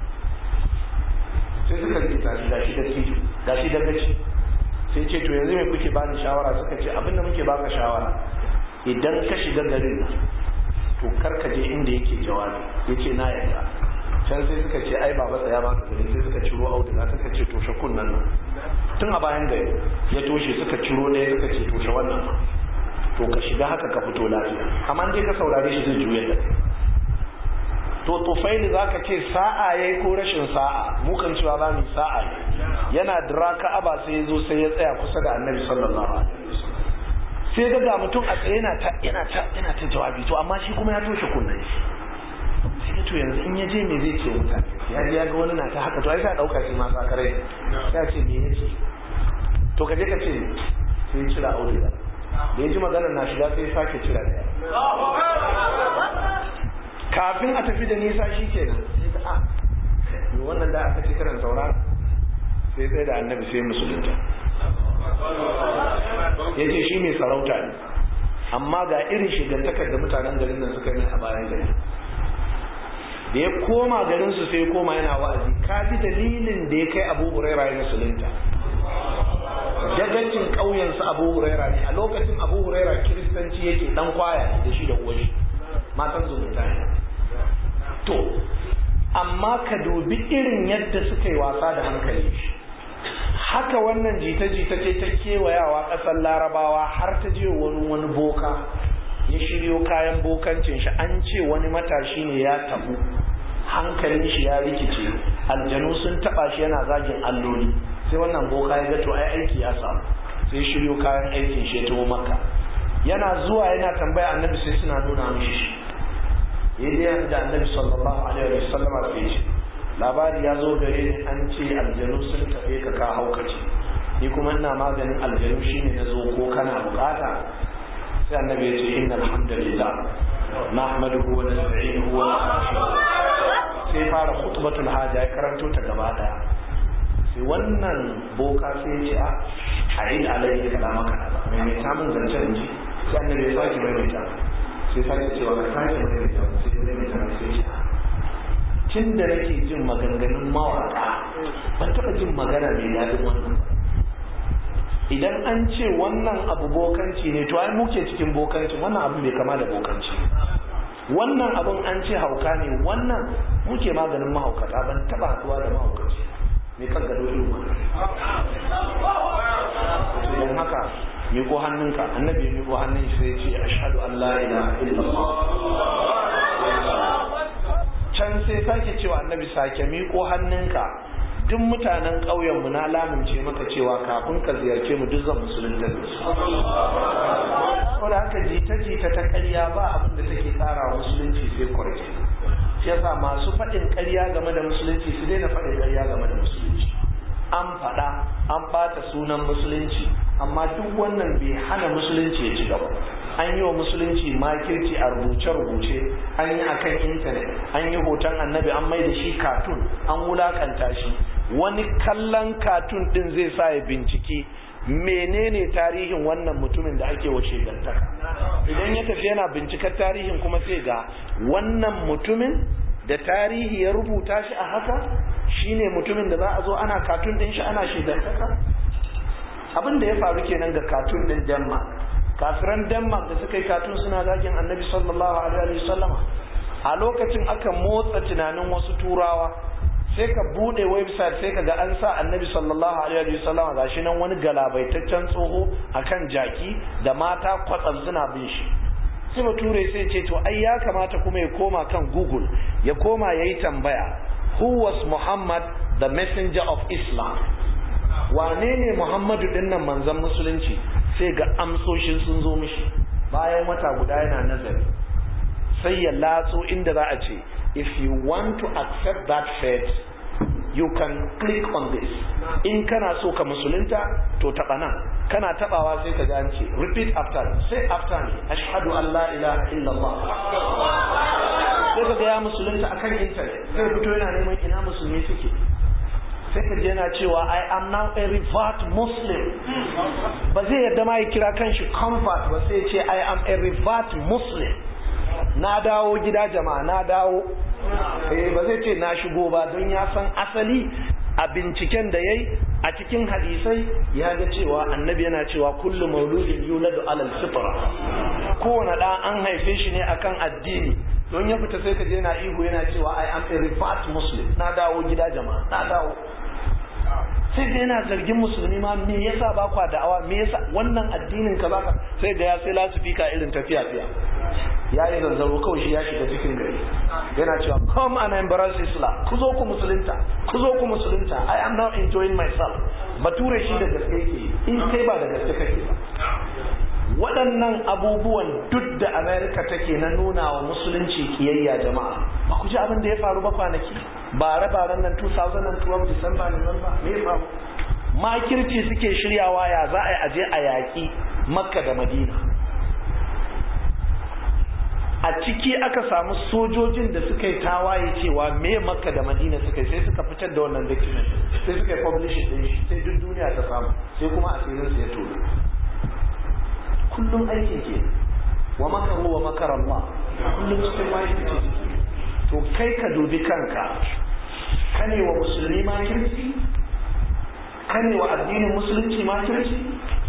[SPEAKER 1] Sai suka rikita shi gashi dattijo gashi dagaci, sai ce to yanzu me kuke bani shawara? Suka ce abinda muke baka shawara, idan ka shiga garin to kar ka je inda yake jawabi. Yace na yarda. Can sai suka ce ai baba tsaya ba ka gani, sai suka ciro auduga suka ce toshe kunnan nan, tun a bayan gari ya toshe, suka ciro ɗaya suka ce toshe wannan, to ka shiga haka ka fito lafiya, amma dai ka saurare shi zai juya da kai. To Tufaili zaka ce sa'a yayi ko rashin sa'a, mu kan cewa za mu sa'a ne. Yana dira Ka'aba sai ya zo sai ya tsaya kusa da Annabi sallallahu alaihi wasallam. Sai ga ga mutum a tsaye yana ta yana ta yana ta jawabi, to amma shi kuma ya toshe kunnan shi. Sai to yanzu in ya je me zai ce mutane? Ya ji ya ga wani na ta haka, to ai sai dauka shi ma sakare. Sai ce me yake? To kaje ka ce sai cira auduga. Da ya ji maganar na shiga sai sake cira daya. Kafin a tafi da nisa shi kenan sai ta a yi wannan da aka ce karan saura, sai tsaye da annabi sai musulunta. Ya ce shi mai sarauta ne, amma ga irin shigantakar da mutanen garin nan suka yi a bayan gari. Da ya koma garinsu sai ya koma yana wa'azi, ka ji dalilin da ya kai Abu Huraira ya musulunta. Dagacin ƙauyensu Abu Huraira ne, a lokacin Abu Huraira kiristanci yake, dan kwaya ne da shi da uwashi, matan zumunta ne. To amma ka dubi irin yadda suka yi wasa da hankali. Haka wannan jita-jita ce ta kewayawa ƙasar Larabawa har ta je wani wani boka ya shiryo kayan bokancin shi. An ce wani matashi ne ya tabu, hankalin shi ya rikice, aljanu sun taba shi yana zagin alloli. Sai wannan boka ya ga to ai aiki ya samu, sai shiryo kayan aikin shi ya taho Makka. Yana zuwa yana tambaya annabi sai suna nuna mishi shi. Yayin da annabi sallallahu alaihi wasallam ya ce labari ya zo gare ni, an ce aljanu sun tafe ka ka haukace, ni kuma ina maganin aljanu shine nazo ko kana bukata. Sai annabi ya ce innal hamdalillah nahmaduhu wa nasta'inuhu wa nastaghfiruh. Sai fara khutbatul haja ya karanto ta gaba daya. Sai wannan boka sai ya ce a ayin alayhi kalamaka, mai mai samun zancen ji. Sai annabi ya sake mai mai ta sai sake cewa ka sake mai mai ta sai mai mai ta sai ya tun da nake jin maganganun mawaka ban taɓa jin magana mai daɗin wannan. Idan an ce wannan abu bokanci ne to ai muke cikin bokanci, wannan abu bai kama da bokanci. Wannan abun an ce hauka ne, wannan muke maganin mahaukata, ban taɓa haɗuwa da mahaukaci mai kan gado irin wannan. Idan haka miƙo hannunka, annabi ya miƙo hannun sai ya ce ashhadu an la ilaha illallah. Can sai sake cewa annabi sake miƙo hannunka duk mutanen ƙauyen mu na lamince maka cewa kafin ka ziyarce mu duk zan musulunta da su saboda haka jita-jita ta ƙarya ba abin da take ƙara wa musulunci sai kwarke shi yasa masu faɗin ƙarya game da musulunci su daina faɗin ƙarya game da musulunci an faɗa an ɓata sunan musulunci amma duk wannan bai hana musulunci ya ci gaba an yi wa musulunci makirci a rubuce-rubuce an yi akan intanet an yi hoton annabi an mai da shi katun an wulakanta shi wani kallon katun din zai sa ya bincike menene tarihin wannan mutumin da ake wa shegantaka idan ya tafi yana bincikar tarihin kuma sai ga wannan mutumin da tarihi ya rubuta shi a haka shine mutumin da za a zo ana katun din shi ana shegantaka abin da ya faru kenan ga katun din Denmark kafiran Denmark da suka yi katun suna zagin annabi sallallahu alaihi wasallama a lokacin aka motsa tunanin wasu turawa sai ka bude website sai ka ga an sa annabi sallallahu alaihi wasallama gashi nan wani galabaitaccen tsoho akan jaki da mata kwatsam suna bin shi sai bature sai ce to ai ya kamata kuma ya koma kan Google ya koma yayi tambaya who was Muhammad the messenger of Islam wane ne Muhammadu dinnan manzon musulunci sai ga amsoshin sun zo mishi bayan wata guda yana nazari sai ya latso inda za a ce if you want to accept that faith you can click on this in kana so ka musulunta to taba nan kana tabawa sai ka ga an ce repeat after say after me ashhadu an la ilaha illallah sai ka ga ya musulunta akan internet sai fito yana neman ina musulmi suke sai ka yana cewa I am now a revert Muslim ba zai yadda ma ya kira kanshi convert ba sai ya ce I am a revert Muslim na dawo gida jama'a na dawo eh ba zai ce na shigo ba don ya san asali a binciken da yayi a cikin hadisai ya ga cewa annabi yana cewa kullu mauludin yuladu alal fitra kowane da an haife shi ne akan addini don ya fita sai ka je yana ihu yana cewa I am a revert Muslim na dawo gida jama'a na dawo sai da yana zargin musulmi ma me yasa ba kwa da'awa me yasa wannan addinin ka baka sai da ya sai lasifika irin tafiya fiya yayi zanzaro kawai shi ya shiga cikin gari yana cewa come and embrace Islam ku zo ku musulunta ku zo ku musulunta I am now enjoying myself bature shi da gaske yake in kai ba da gaske kake ba waɗannan abubuwan duk da America take na nuna wa musulunci kiyayya jama'a ba ku ji abin da ya faru ba kwanaki bare-baren nan two thousand twelve December November me ya faru makirci suke shiryawa ya za a yi aje a yaƙi Makka da Madina a ciki aka samu sojojin da suka yi tawaye cewa me Makka da Madina suka yi sai suka fitar da wannan document sai suka yi publish din shi sai duk duniya ta samu sai kuma asirin su ya tono kullum aiki ke wa makaru wa makar Allah kullum cikin makirci to kai ka dubi kanka kane wa musulmi makirci kane wa addinin musulunci makirci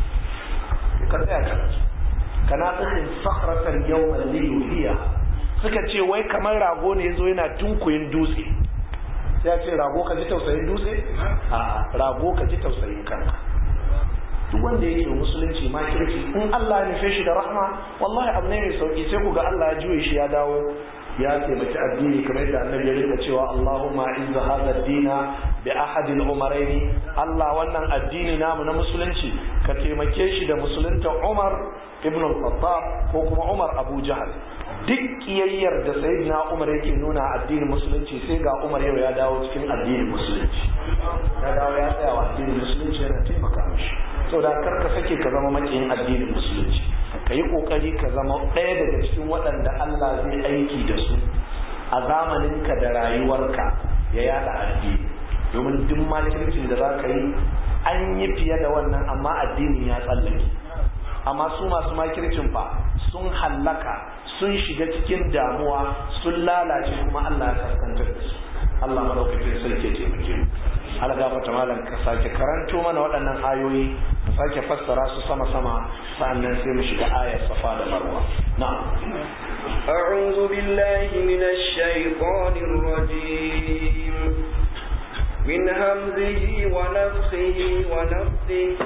[SPEAKER 1] ka tsaya ka kana tsakin sakratan yawman liyuhiya suka ce wai kamar rago ne yazo yana tunkuyin dutse sai ya ce rago ka ji tausayin dutse a rago ka ji tausayin kanka duk wanda yake musulunci ma kirki in Allah ya nufe shi da rahma wallahi abu ne mai sauki sai ku ga Allah ya juye shi ya dawo ya taimaki addini kamar yadda annabi ya rika cewa Allahumma izza hadha ad-dina bi ahadil umaraini Allah wannan addini namu na musulunci ka taimake shi da musulunta Umar ibn al-Khattab ko kuma Umar Abu Jahl duk kiyayyar da sayyidina Umar yake nuna addinin musulunci sai ga Umar yau ya dawo cikin addinin musulunci ya dawo ya tsaya wa addinin musulunci yana taimaka mishi saboda karka sake ka zama makiyin addinin musulunci ka yi kokari ka zama ɗaya daga cikin waɗanda Allah zai aiki da su a zamaninka da rayuwarka ya yada addini domin duk makircin da za ka yi an yi fiye da wannan amma addinin ya tsallake amma su masu makircin fa sun hallaka sun shiga cikin damuwa sun lalace kuma Allah ya kaskantar da su Allah madaukakin sarki ya taimake mu Allah gafarta malam ka sake karanto mana waɗannan ayoyi ka sake fassara su sama sama sannan sai mu shiga ayar Safa da Marwa na'am
[SPEAKER 2] a'udhu billahi minash shaitanir rajim min hamzihi wa nafthihi wa nafthihi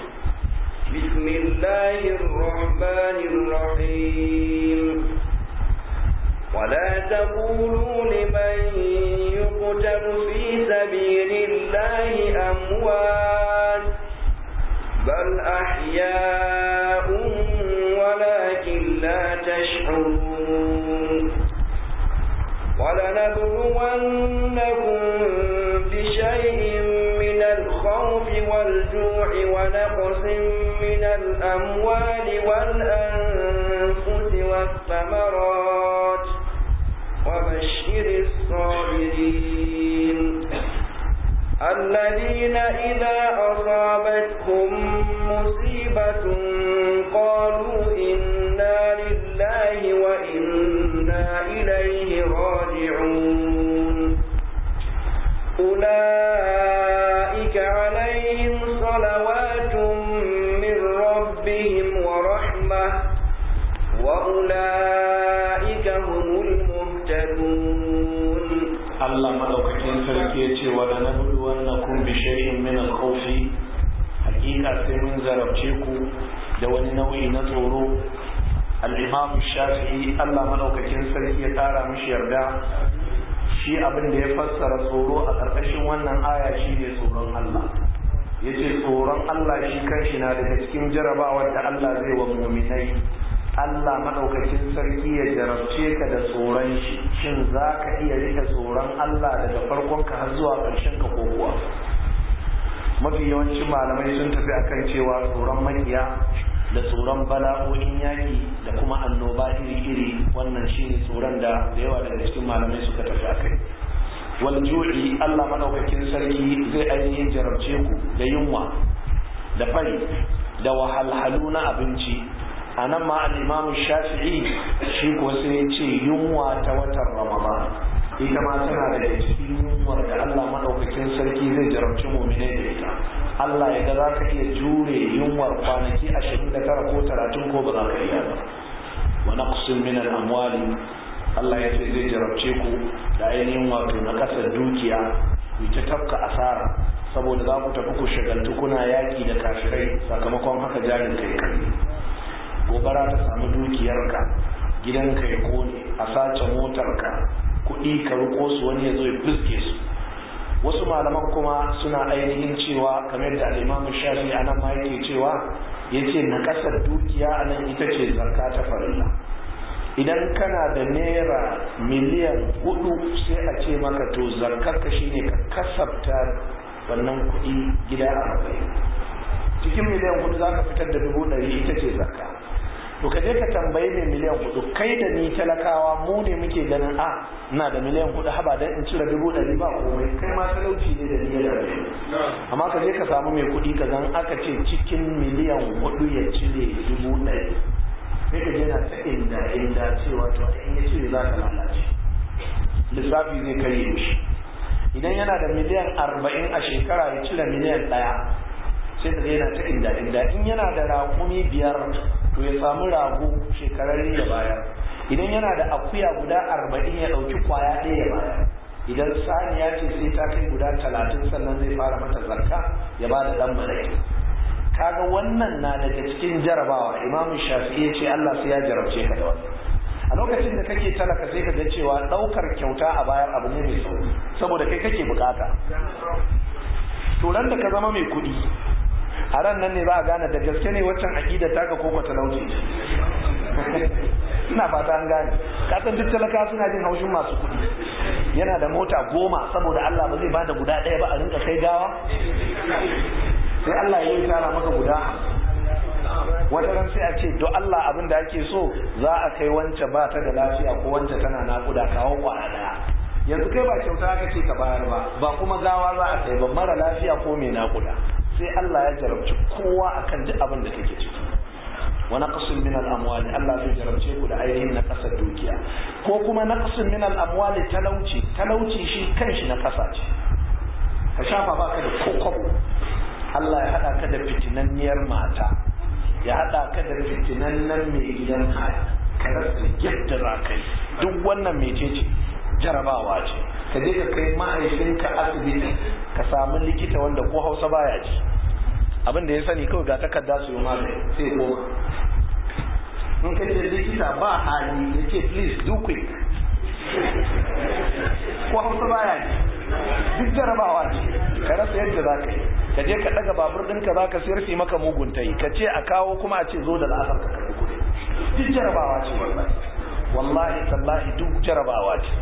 [SPEAKER 2] bismillahir rahmanir rahim ولا تقولوا لمن يقتل في سبيل الله أموات بل أحياء ولكن لا تشعرون ولنبلونكم بشيء من الخوف والجوع ونقص من الأموال والأنفس والثمرات وبشر الصابرين الذين إذا أصابتهم مصيبة قالوا إنا لله وإنا إليه راجعون أولئك عليهم صلوات من ربهم ورحمة وأولئك هم المهتدون
[SPEAKER 1] الله مدوكتين سركيتي ولنبلونكم بشيء من الخوف حقيقة سيمن زربتيكو دوني نوعي نطورو الإمام الشافعي الله مدوكتين سركي تارا مش يرجع shi abin da ya fassara tsoro a ƙarƙashin wannan aya shi ne tsoron Allah yace tsoron Allah shi kanshi na daga cikin jarabawar da Allah zai wa mu'minai Allah madaukakin sarki ya jarabce ka da tsoron shi shin zaka iya rike tsoron Allah daga farkon ka har zuwa ƙarshen ka ko kuwa mafi yawancin malamai sun tafi akan cewa tsoron makiya da tsoron bala'o'in yaki da kuma annoba iri-iri wannan shine tsoron da da yawa daga cikin malamai suka tafi akai wal ju'i Allah madaukakin sarki zai ainihin jarabce ku da yunwa da fari da wahalhalu na abinci anan ma al-Imam Shafi'i shi ko sai ya ce yunwa ta watan Ramadan ita ma tana da cikin yunwar da Allah madaukakin sarki zai jarabci mu'mini da ita Allah ya ga za ka iya jure yunwar kwanaki ashirin da tara ko talatin ko ba za ka iya ba wa naqsin min al-amwali Allah ya ce zai jarabce ku da ainihin wato na kasar dukiya ku ta tafka asara saboda za ku tafi ku shagaltu kuna yaki da kafirai sakamakon haka jarin kai kai gobara ta samu dukiyarka gidanka ya kone a sace motarka kuɗi ka riko su wani ya zo ya fuske su wasu malaman kuma suna ainihin cewa kamar da al-Imam Shafi'i anan ma yake cewa yace na kasar dukiya anan ita ce zakka ta farilla idan kana da naira miliyan hudu sai a ce maka to zakkar ka shine ka kasafta wannan kuɗi gida arba'in cikin miliyan hudu zaka fitar da dubu ɗari ita ce zakka to kaje ka tambayi mai miliyan hudu kai da ni talakawa mu ne muke ganin a ina da miliyan hudu haba dan in cire dubu ɗari ba komai kai ma talauci ne da niyyar rabe amma kaje ka samu mai kuɗi ka zan aka ce cikin miliyan hudu ya cire dubu ɗari sai ka je na ta inda inda cewa to in ya cire za ka lalace lissafi zai karye mishi idan yana da miliyan arba'in a shekara ya cire miliyan ɗaya sai ka yana ta inda inda in yana da raƙumi biyar to ya samu rago shekararre ya bayar idan yana da akuya guda arba'in ya ɗauki kwaya ɗaya ya bayar idan saniya ce sai ta kai guda talatin sannan zai fara mata zakka ya ba da ɗan malaki kaga wannan na daga cikin jarabawa imamu shafi'i ya ce Allah sai ya jarabce ka da wannan a lokacin da kake talaka sai ka ga cewa ɗaukar kyauta a bayar abu ne mai sauki saboda kai kake bukata to ran da ka zama mai kuɗi a ran nan ne za a gane da gaske ne waccan aƙidar taka ko talauci ina fata an gane kasan duk talaka suna jin haushin masu kuɗi yana da mota goma saboda Allah ba zai bada guda ɗaya ba a rinka kai gawa sai Allah ya yi tara maka guda wata ran sai a ce do Allah abin da ake so za a kai wance ba ta da lafiya ko wance tana naƙuda kawo kwana ɗaya yanzu kai ba kyauta aka ce ka bayar ba ba kuma gawa za a kai ba mara lafiya ko mai naƙuda sai Allah ya jarabci kowa akan duk abin da kake ciki wa naqsin min al-amwali Allah zai jarabce ku da ainihin na kasar dukiya ko kuma naqsin min al-amwali talauci talauci shi kanshi na kasa ce ka shafa baka da kokobo Allah ya hada ka da fitinanniyar mata ya hada ka da fitinannan mai gidan haya ka rasa yadda za ka yi duk wannan mecece jarabawa ce ka je ka kai mahaifinka asibiti ka samu likita wanda ko Hausa baya ji abin da ya sani kawai ga takarda su yi magani sai koma in ka ce likita ba hali ya ce please do quick ko Hausa baya ji duk jarabawa ce ka rasa yadda za ka yi, ka je ka daga babur ɗinka za ka sayar fi maka mugun ta yi, ka ce a kawo kuma a ce zo da la'asar ka karɓi kuɗi. Duk jarabawa ce wallahi, wallahi tallahi duk jarabawa ce.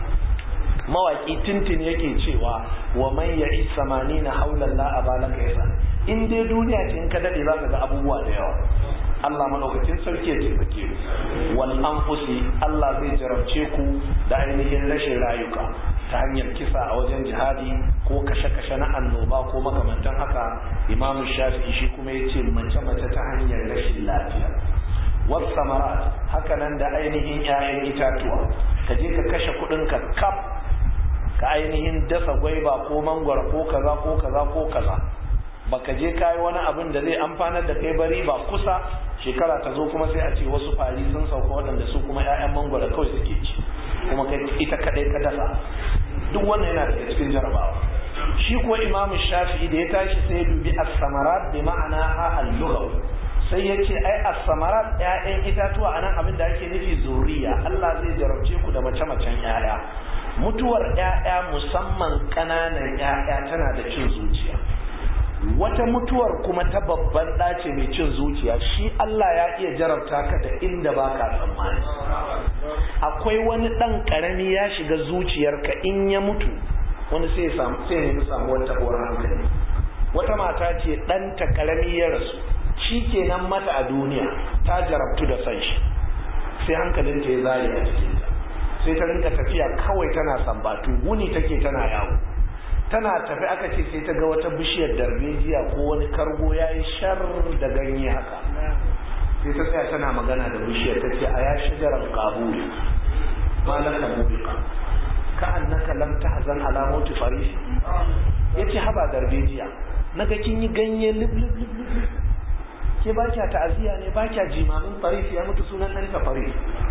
[SPEAKER 1] Mawaki tintin yake cewa wa man ya'i samanina haula la abalaka yasa, in dai duniya ce in ka dade za ka ga abubuwa da yawa. Allah madaukakin sarki ya taimake ku. Wal anfusi, Allah zai jarabce ku da ainihin rashin rayuka ta hanyar kisa a wajen jihadi ko kashe-kashe na annoba ko makamantan haka. Imam Shafi'i shi kuma yace mace-mace ta hanyar rashin lafiya. Was samarat, haka nan da ainihin 'ya'yan itatuwa, ka je ka kashe kudin ka kaf ka ainihin dasa gwaiba ko mangwara ko kaza ko kaza ko kaza, baka je kai wani abin da zai amfanar da kai bari ba kusa, shekara ta zo kuma sai a ce wasu fari sun sauka waɗanda su kuma 'ya'yan mangwara kawai suke ci, kuma kai ita kadai ka dasa. Duk wannan yana daga cikin jarabawa. Shi ko Imam Shafi'i da ya tashi sai ya dubi as-samarat bi ma'ana al-lughawi, sai ya ce ai as-samarat 'ya'yan itatuwa anan abin da ake nufi zuriya. Allah zai jarabce ku da mace-macen 'ya'ya. Mutuwar 'ya'ya musamman ƙananan 'ya'ya tana da cin zuciya. Wata mutuwar kuma ta babban ɗace mai cin zuciya, shi Allah ya iya jarabta ka da inda baka tsammani. Akwai wani ɗan ƙarami ya shiga zuciyarka, in ya mutu wani sai samu sai ne samu wata uwar hankali. Wata mata ce ɗanta ƙarami ya rasu, shi kenan mata a duniya ta jarabtu da san shi, sai hankalinta ya zare a cikinta, sai ta rinka tafiya kawai tana sambatu, wuni take tana yawo. Tana tafi aka ce sai ta ga wata bishiyar darbejiya ko wani kargo ya yi shar da ganye haka, sai ta tsaya tana magana da bishiyar, ta ce a ya shigarar kabuli ma laka mubika ka annaka lam tahzan ala mauti farishi. Yace haba darbejiya, naga kin yi ganye lib lib lib lib, ke ba kya ta'aziya ne, ba kya jimamin faris ya mutu, sunan ɗan ta faris.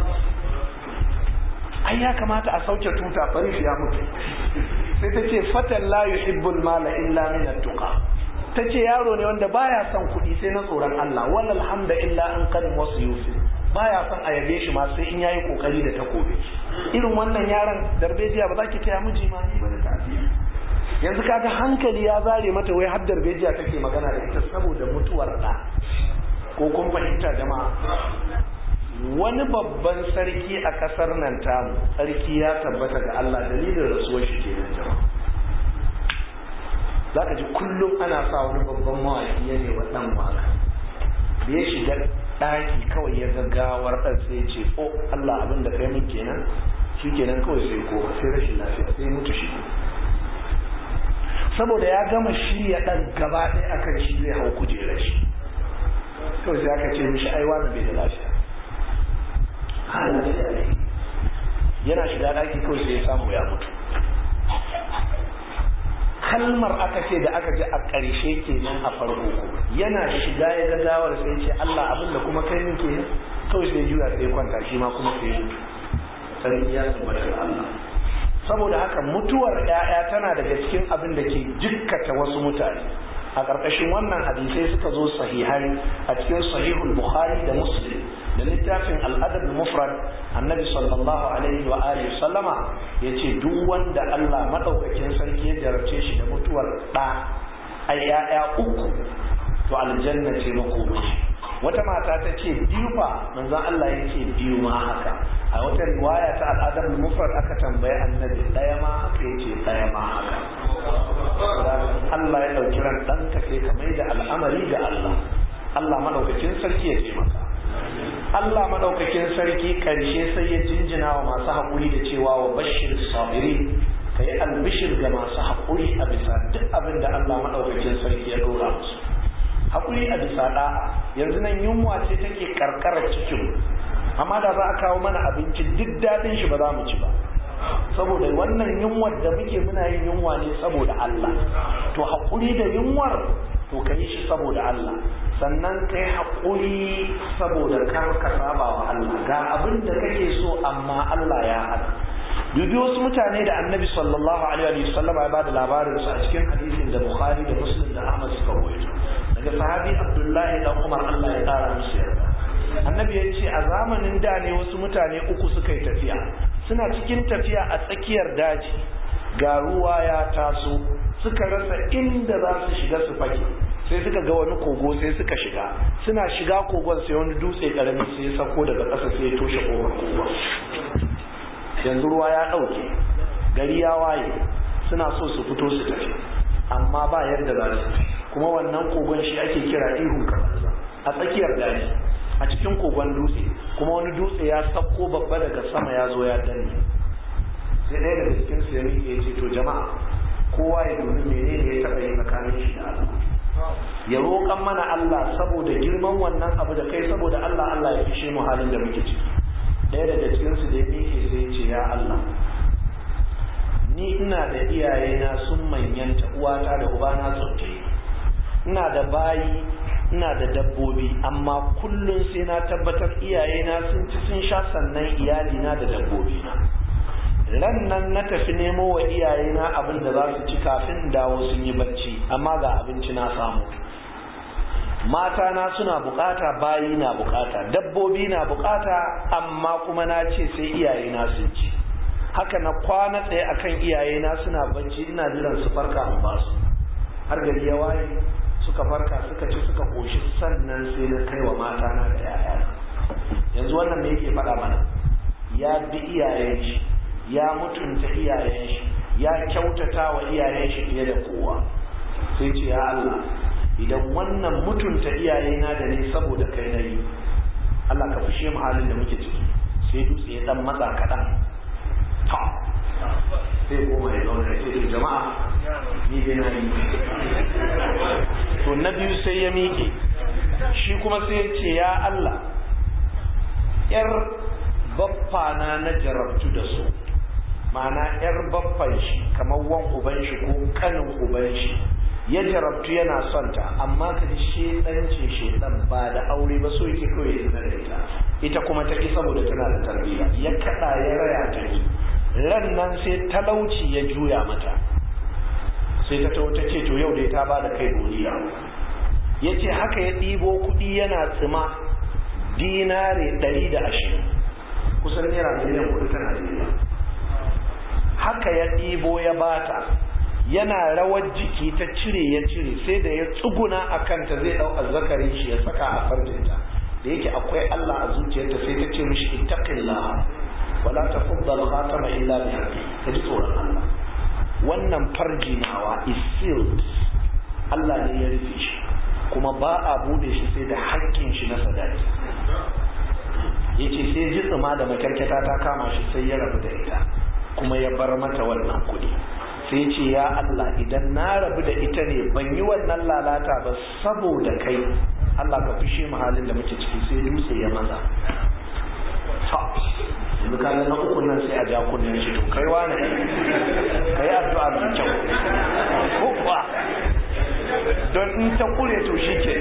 [SPEAKER 1] Ai ya kamata a sauke tuta, faris ya mutu. Sai ta ce fatan la yuhibbul mala illa min at-tuqa, ta ce yaro ne wanda baya son kuɗi sai na tsoron Allah, wallal hamda illa an kan wasu yusi, baya son a yabe shi ma sai in yayi kokari da takobi. Irin wannan yaron darbejiya ba za ki taya miji ma ni ba da tafiya. Yanzu kaga hankali ya zare mata, wai har darbejiya take magana da ita saboda mutuwar da. Ko kun fahimta jama'a? Wani babban sarki a kasar nan tamu, sarki ya tabbata ga Allah, dalilin rasuwar shi kenan jama'a. Zaka ji kullum ana sa wani babban mawaki ya ne wa dan waka, da ya shiga daki kawai ya gaggawar dan sai ya ce oh Allah abin da kai min kenan, shi kenan kawai sai ko sai rashin lafiya sai mutu shi, saboda ya gama shirya dan gaba ɗaya akan shi zai hau kujerar shi. Kawai sai aka ce mishi ai wani bai da lafiya, yana shiga daki kawai sai ya samu ya mutu. Kalmar aka ce da aka ji a ƙarshe kenan a farko, yana shiga ya ga gawar sai ce Allah abin da kuma kai min kenan, kawai sai juya sai kwanta shi ma kuma sai mutu. Sarki ya tabbata Allah. Saboda haka mutuwar ƴaƴa tana daga cikin abin da ke jikkata wasu mutane. A ƙarƙashin wannan hadisai suka zo sahihai a cikin sahihul Bukhari da Muslim da littafin al-Adab al-Mufrad. Annabi sallallahu alaihi wa alihi sallama yace duk wanda Allah madaukakin sarki ya jarabce shi da mutuwar da ai ya'ya uku to aljanna ce makomashi. Wata mata ta ce biyu fa, manzon Allah yake biyu ma haka. A wata riwaya ta al-Adab al-Mufrad aka tambaye Annabi daya ma haka, yace daya ma haka. Allah ya dauki ran danka sai ka mai da al'amari ga Allah. Allah madaukakin sarki ya ce maka. Allah madaukakin sarki karshe sai ya jinjina wa masu haƙuri da cewa wa bashir sabirin, kai albishir ga masu haƙuri a bisa duk abin da Allah madaukakin sarki ya dora musu. Haƙuri a bisa da'a. Yanzu nan yunwa ce take karkarar cikin, amma da za a kawo mana abinci duk daɗin shi ba za mu ci ba, saboda wannan yunwar da muke muna yin yunwa ne saboda Allah. To haƙuri da yunwar to ka yi shi saboda Allah, sannan ka yi haƙuri saboda kar ka saba wa Allah. Ga abin da kake so amma Allah ya hana. Dubi wasu mutane da Annabi sallallahu alaihi wa sallam ya bada labarin su a cikin hadisin da Bukhari da Muslim da Ahmad suka rawaito daga sahabi Abdullahi dan Umar, Allah ya kara musu yarda. Annabi ya ce a zamanin da ne wasu mutane uku suka yi tafiya, suna cikin tafiya a tsakiyar daji ga ruwa ya taso, suka rasa inda za su shiga su fake, sai suka ga wani kogo sai suka shiga. Suna shiga kogon sai wani dutse karami sai ya sako daga ƙasa sai ya toshe kofar kogon. Yanzu ruwa ya ɗauke, gari ya waye, suna so su fito su tafi amma ba yadda za su. Kuma wannan kogon shi ake kira ihun kaza a tsakiyar daji a cikin kogon dutse, kuma wani dutse ya sako babba daga sama ya zo ya danne. Sai ɗaya daga cikin su ya miƙe ya ce to jama'a kowa ya dubi menene ya taɓa yi tsakanin shi da Allah, ya roƙan mana Allah saboda girman wannan abu da kai, saboda Allah Allah ya fishe mu halin da muke ciki. Ɗaya daga cikin su da ya miƙe sai ya ce ya Allah, ni ina da iyayena sun manyanta, uwata da ubana tsofaffi, ina da bayi, ina da dabbobi, amma kullum sai na tabbatar iyayena sun ci sun sha sannan iyalina da dabbobina. Ran nan na tafi nemo wa iyayena abin da za su ci kafin dawo sun yi bacci, amma ga abinci na samu. Mata na suna bukata, bayi na bukata, dabbobi na bukata, amma kuma na ce sai iyayena sun ci. Haka na kwana tsaye akan iyayena suna bacci, ina jiran su farka in ba su. Har gari ya waye suka farka suka ci suka koshi, sannan sai na kai wa mata na da yayana. Yanzu wannan me yake faɗa mana? Ya bi iyayen shi, ya mutunta iyayen shi, ya kyautata wa iyayen shi fiye da kowa. Sai ce ya Allah, idan wannan mutunta iyayena da ni saboda kai na yi, Allah ka fushe mu halin da muke ciki. Sai dutse ya dan matsa kaɗan, ta sai goma ya zauna ya ce jama'a ni dai na yi. To na biyu sai ya miƙe, shi kuma sai ya ce ya Allah, yar baffana na jarabtu da su, ma'ana yar baffan shi kamar wan uban shi ko kanin uban shi ya jarabtu yana son ta, amma ka ji shedan ce shedan ba da aure ba, so yake kawai ya da ita, ita kuma ta ki saboda tana da tarbiyya, ya kada ya raya ta ki. Ran nan sai talauci ya juya mata, sai ta tawo ta ce to yau dai ta ba da kai godiya. Ya ce haka ya ɗibo kuɗi yana tsima dinare ɗari da ashirin, kusan naira miliyan kuɗi ta Najeriya. Haka ya ɗibo ya bata, yana rawar jiki ta cire ya cire, sai da ya tsuguna a kanta zai ɗau azzakarin shi ya saka a farjinta. Da yake akwai Allah a zuciyarta sai ta ce mishi ittaqillah wala tafaddal khatama illa bi haqqi, ka ji tsoron Allah, wannan farji nawa is sealed, Allah ne ya rufe shi, kuma ba a bude shi sai da haƙƙin shi na sadaki. Yace sai ji tsima da makarkata ta kama shi sai ya rabu da ita, kuma ya bar mata wannan kuɗi. Sai ce ya Allah, idan na rabu da ita ne ban yi wannan lalata ba saboda kai, Allah ka fishe mu halin da muke ciki. Sai dutse ya maza. Yanzu ka ga na uku nan sai a ja kunnen shi, to kai wani kai addu'a mai kyau ko kuwa, don in ta kure to shi ke.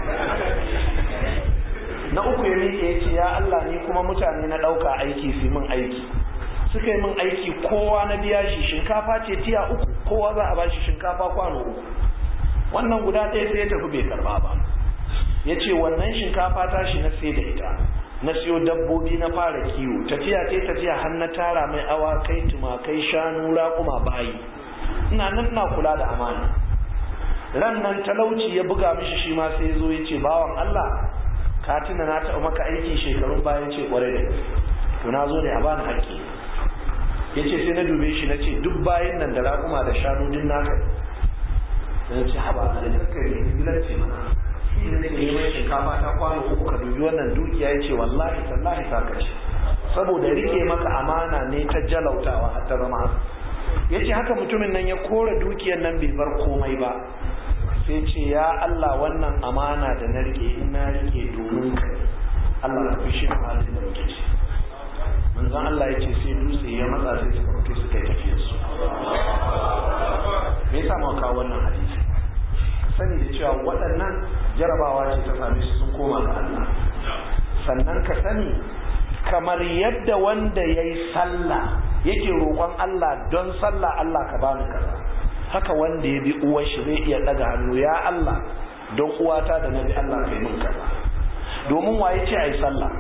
[SPEAKER 1] Na uku ya miƙe ya ce ya Allah, ni kuma mutane na ɗauka aiki su min aiki, suka yi min aiki, kowa na biya shi shinkafa ce tiya uku, kowa za a ba shi shinkafa kwano uku, wannan guda ɗaya sai ya tafi bai karba ba. Ya ce wannan shinkafa ta shi na sai da ita, na siyo dabbobi na fara kiwo, tafiya ce tafiya har na tara mai awakai, tumakai, shanu, raƙuma, bayi, ina nan ina kula da amana. Ran nan talauci ya buga mishi, shi ma sai ya zo ya ce bawan Allah, ka tuna na taɓa maka aiki shekarun bayan? Ce kwarai da to na zo ne a bani haƙƙi. Ya ce sai na dube shi na ce duk bayan nan da raƙuma da shanu din naka. Na ce haba a da kakkai ne gidan ce mana, shi ne ke neman shinkafa ta kwano uku, ka dubi wannan dukiya. Ya ce wallahi tallahi ta kace, saboda rike maka amana ne ta jalautawa har ta zama. Ya ce haka mutumin nan ya kora dukiyar nan bai bar komai ba. Sai ce ya Allah, wannan amana da na rike, in na rike domin kai, Allah ka fishe mu halin da muke ci. Manzon Allah ya ce sai dutse ya matsa, sai suka fito suka yi tafiyar su. Me yasa muka kawo wannan hadisi? Sani da cewa waɗannan jarabawa ce ta same su, sun koma ga Allah. Sannan ka sani, kamar yadda wanda ya yi sallah yake roƙon Allah don sallah Allah ka bani kaza, haka wanda ya bi uwar shi zai iya daga hannu, ya Allah don uwata da na bi Allah kai min kaza. Domin waye ce ai sallah,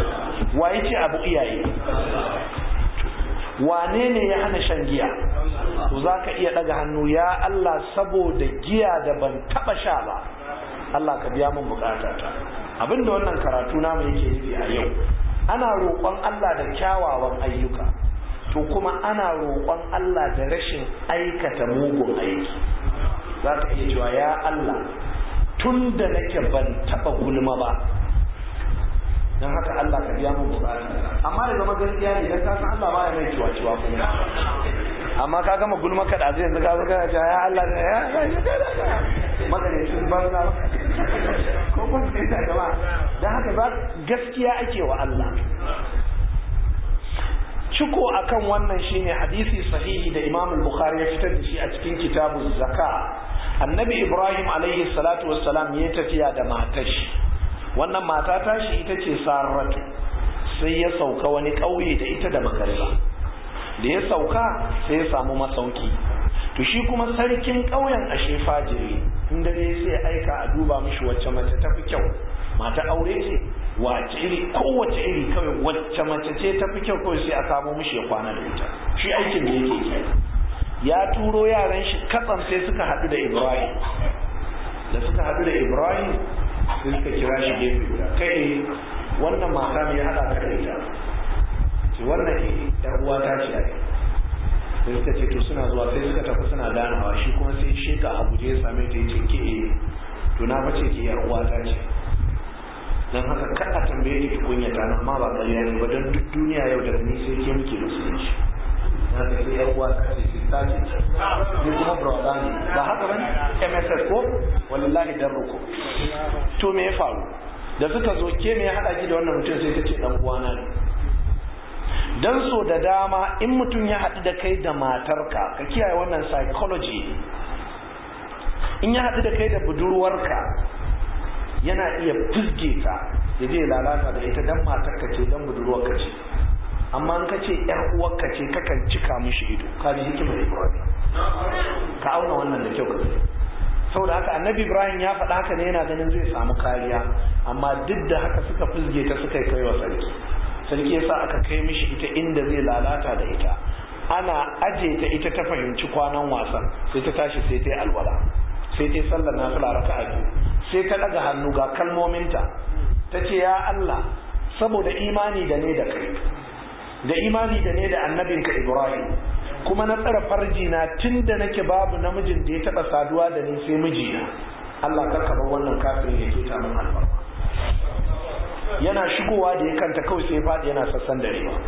[SPEAKER 1] waye ce abu iyaye, wane ne ya hana shan giya, to zaka iya daga hannu, ya Allah saboda giya da ban taba sha ba Allah ka biya min bukatata. Abinda wannan karatu namu yake nufi a yau, ana roƙon Allah da kyawawan ayyuka, to kuma ana roƙon Allah da rashin aikata mugun aiki. Za ka iya cewa ya Allah tun da nake ban taɓa gulma ba, don haka Allah ka biya min bukata. Amma da zama gaskiya ne, don ka san Allah baya mai ciwa ciwa kuma. Amma ka gama gulma ka da zai yanzu ka zo kana cewa ya Allah da ya maganin banza ko kun sai ta gaba. Don haka ba gaskiya ake wa Allah. Ciko akan wannan shine hadisi sahihi da Imam al-Bukhari ya fitar da shi a cikin kitabuz zaka. Annabi Ibrahim alaihi salatu wassalam ya tafiya da matar shi. Wannan mata ta shi ita ce Saratu. Sai ya sauka wani ƙauye da ita da magariba. Da ya sauka sai ya samu masauki. To shi kuma sarkin ƙauyen ashe fajiri, in dare sai aika a duba mishi wacce mace tafi kyau. Mata aure ce, wace iri, kowace iri kawai wacce mace ce tafi kyau kawai sai a samu mishi ya kwana da ita. Shi aikin da yake yi. Ya turo yaran shi katsam sai suka haɗu da Ibrahim. Da suka haɗu da Ibrahim sai suka kira shi gefe guda. Kai wannan mata ne ya haɗa ka da ita. Ce wannan ƴar uwa ta ce ai. Sai suka ce to suna zuwa, sai suka tafi suna ganawa, shi kuma sai sheka a guje ya same ta yace ke to na bace ki ƴar uwa ta ce. Dan haka kada tambaye ki kunyata na, amma ba ƙarya ne ba, don duk duniya yau da ni sai ke muke musulunci. Na ta ce ƴar uwa ta ce ta ce ni kuma brother ne, ba haka bane M S S ko wallahi dan ruku. To me ya faru da suka zo, ke me ya hada ki da wannan mutum? Sai ta ce dan uwana ne. Dan so da dama in mutum ya haɗu da kai da matarka, ka kiyaye wannan psychology, in ya haɗu da kai da budurwarka yana iya fizge ta ya je lalata da ita, dan matarka ce dan budurwarka ce. Amma in ka ce ƴar uwarka ce kakan cika mishi ido. Ka ji hikimar Ibrahim, ka auna wannan da kyau ka sani. Saboda haka annabi Ibrahim ya faɗa haka ne yana ganin zai samu kariya, amma duk da haka suka fizge ta suka kai wa sarki. Sarki yasa aka kai mishi ita inda zai lalata da ita. Ana aje ta ita ta fahimci kwanan wasan, sai ta tashi sai ta yi alwala, sai ta yi sallar nafila raka'a biyu, sai ta daga hannu ga kalmominta. Ta ce ya Allah saboda imani da ne da kai, da imani da ne da annabinka Ibrahim, kuma na tsara farji na tun da nake babu namijin da ya taba saduwa da ni sai mijina. Allah karka bar wannan kafirin ya keta min albarka. Yana shigowa da ya kanta kawai sai faɗi yana sassan dare ba.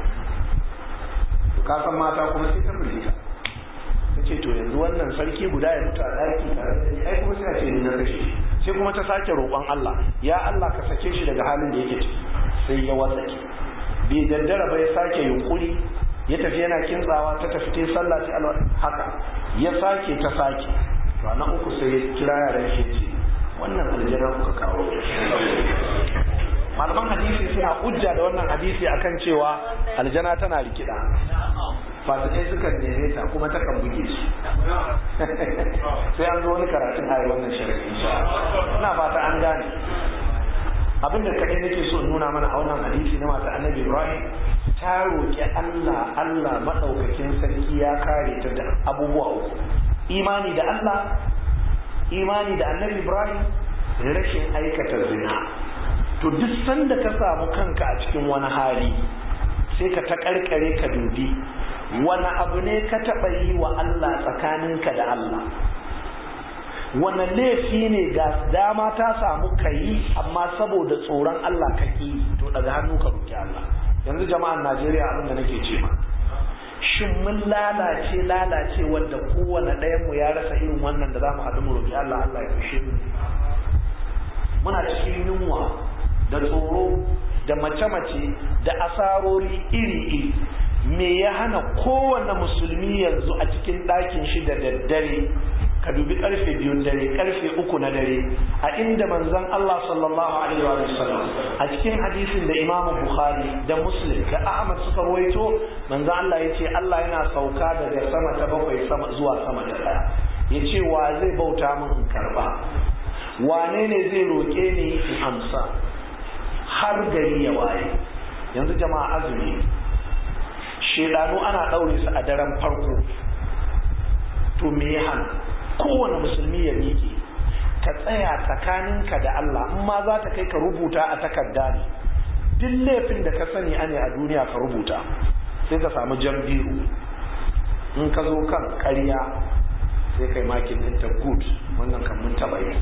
[SPEAKER 1] Ka san mata kuma sai ta firgita. Ta ce to yanzu wannan sarki guda ya mutu a ɗaki tare da ni, ai kuma sai a ce ni na kashe shi. Sai kuma ta sake roƙon Allah, ya Allah ka sake shi daga halin da yake ciki. Sai ya watsake. Bai daddara ba ya sake yunkuri, ya tafi yana kintsawa, ta tafi ta sallah ta alwa haka. Ya sake ta sake. To na uku sai ya kira yaran shi ce wannan aljana kuka kawo. Malaman hadisi suna hujja da wannan hadisi akan cewa aljana tana rikida. Fasikai suka neme ta kuma ta kan buge su. Sai an zo wani karatun ayi wannan sharhi insha Allah. Ina fata an gane. Abinda kadai nake so in nuna mana a wannan hadisi na mata Annabi Ibrahim, ta roki Allah, Allah madaukakin sarki ya kare ta da abubuwa uku. Imani da Allah, imani da Annabi Ibrahim, rashin aikata zina. To duk sanda ka samu kanka a cikin wani hali, sai ka ta karkare ka dubi wani abu ne ka taɓa yi wa Allah tsakaninka da Allah, wani laifi ne ga dama ta samu ka yi amma saboda tsoron Allah ka ƙi, to daga hannu ka roki Allah. Yanzu jama'an Najeriya abin da nake ce ma, shin mun lalace lalace wanda kowane ɗayan mu ya rasa irin wannan da za mu haɗu mu roki Allah, Allah ya fushe mu. Muna cikin yunwa da tsoro da mace-mace da asarori iri-iri. Me ya hana kowane musulmi yanzu a cikin ɗakin shi da daddare, ka dubi karfe biyun dare, karfe uku na dare, a inda manzon Allah sallallahu alaihi wa sallam a cikin hadisin da Imam Bukhari da Muslim da Ahmad suka rawaito, manzon Allah yace Allah yana sauka daga sama ta bakwai sama zuwa sama ta daya, yace wa zai bauta min in karba, wane ne zai roke ni in amsa, har gari ya waye. Yanzu jama'a azumi, shedanu ana daure su a daren farko, to me ya hana kowane musulmi ya miƙe ka tsaya tsakaninka da Allah in ma za ta kai ka rubuta a takarda ne duk laifin da ka sani ane a duniya ka rubuta sai ka samu jan biyu in ka zo kan ƙarya sai kai makin ɗinta good wannan kan mun taɓa yi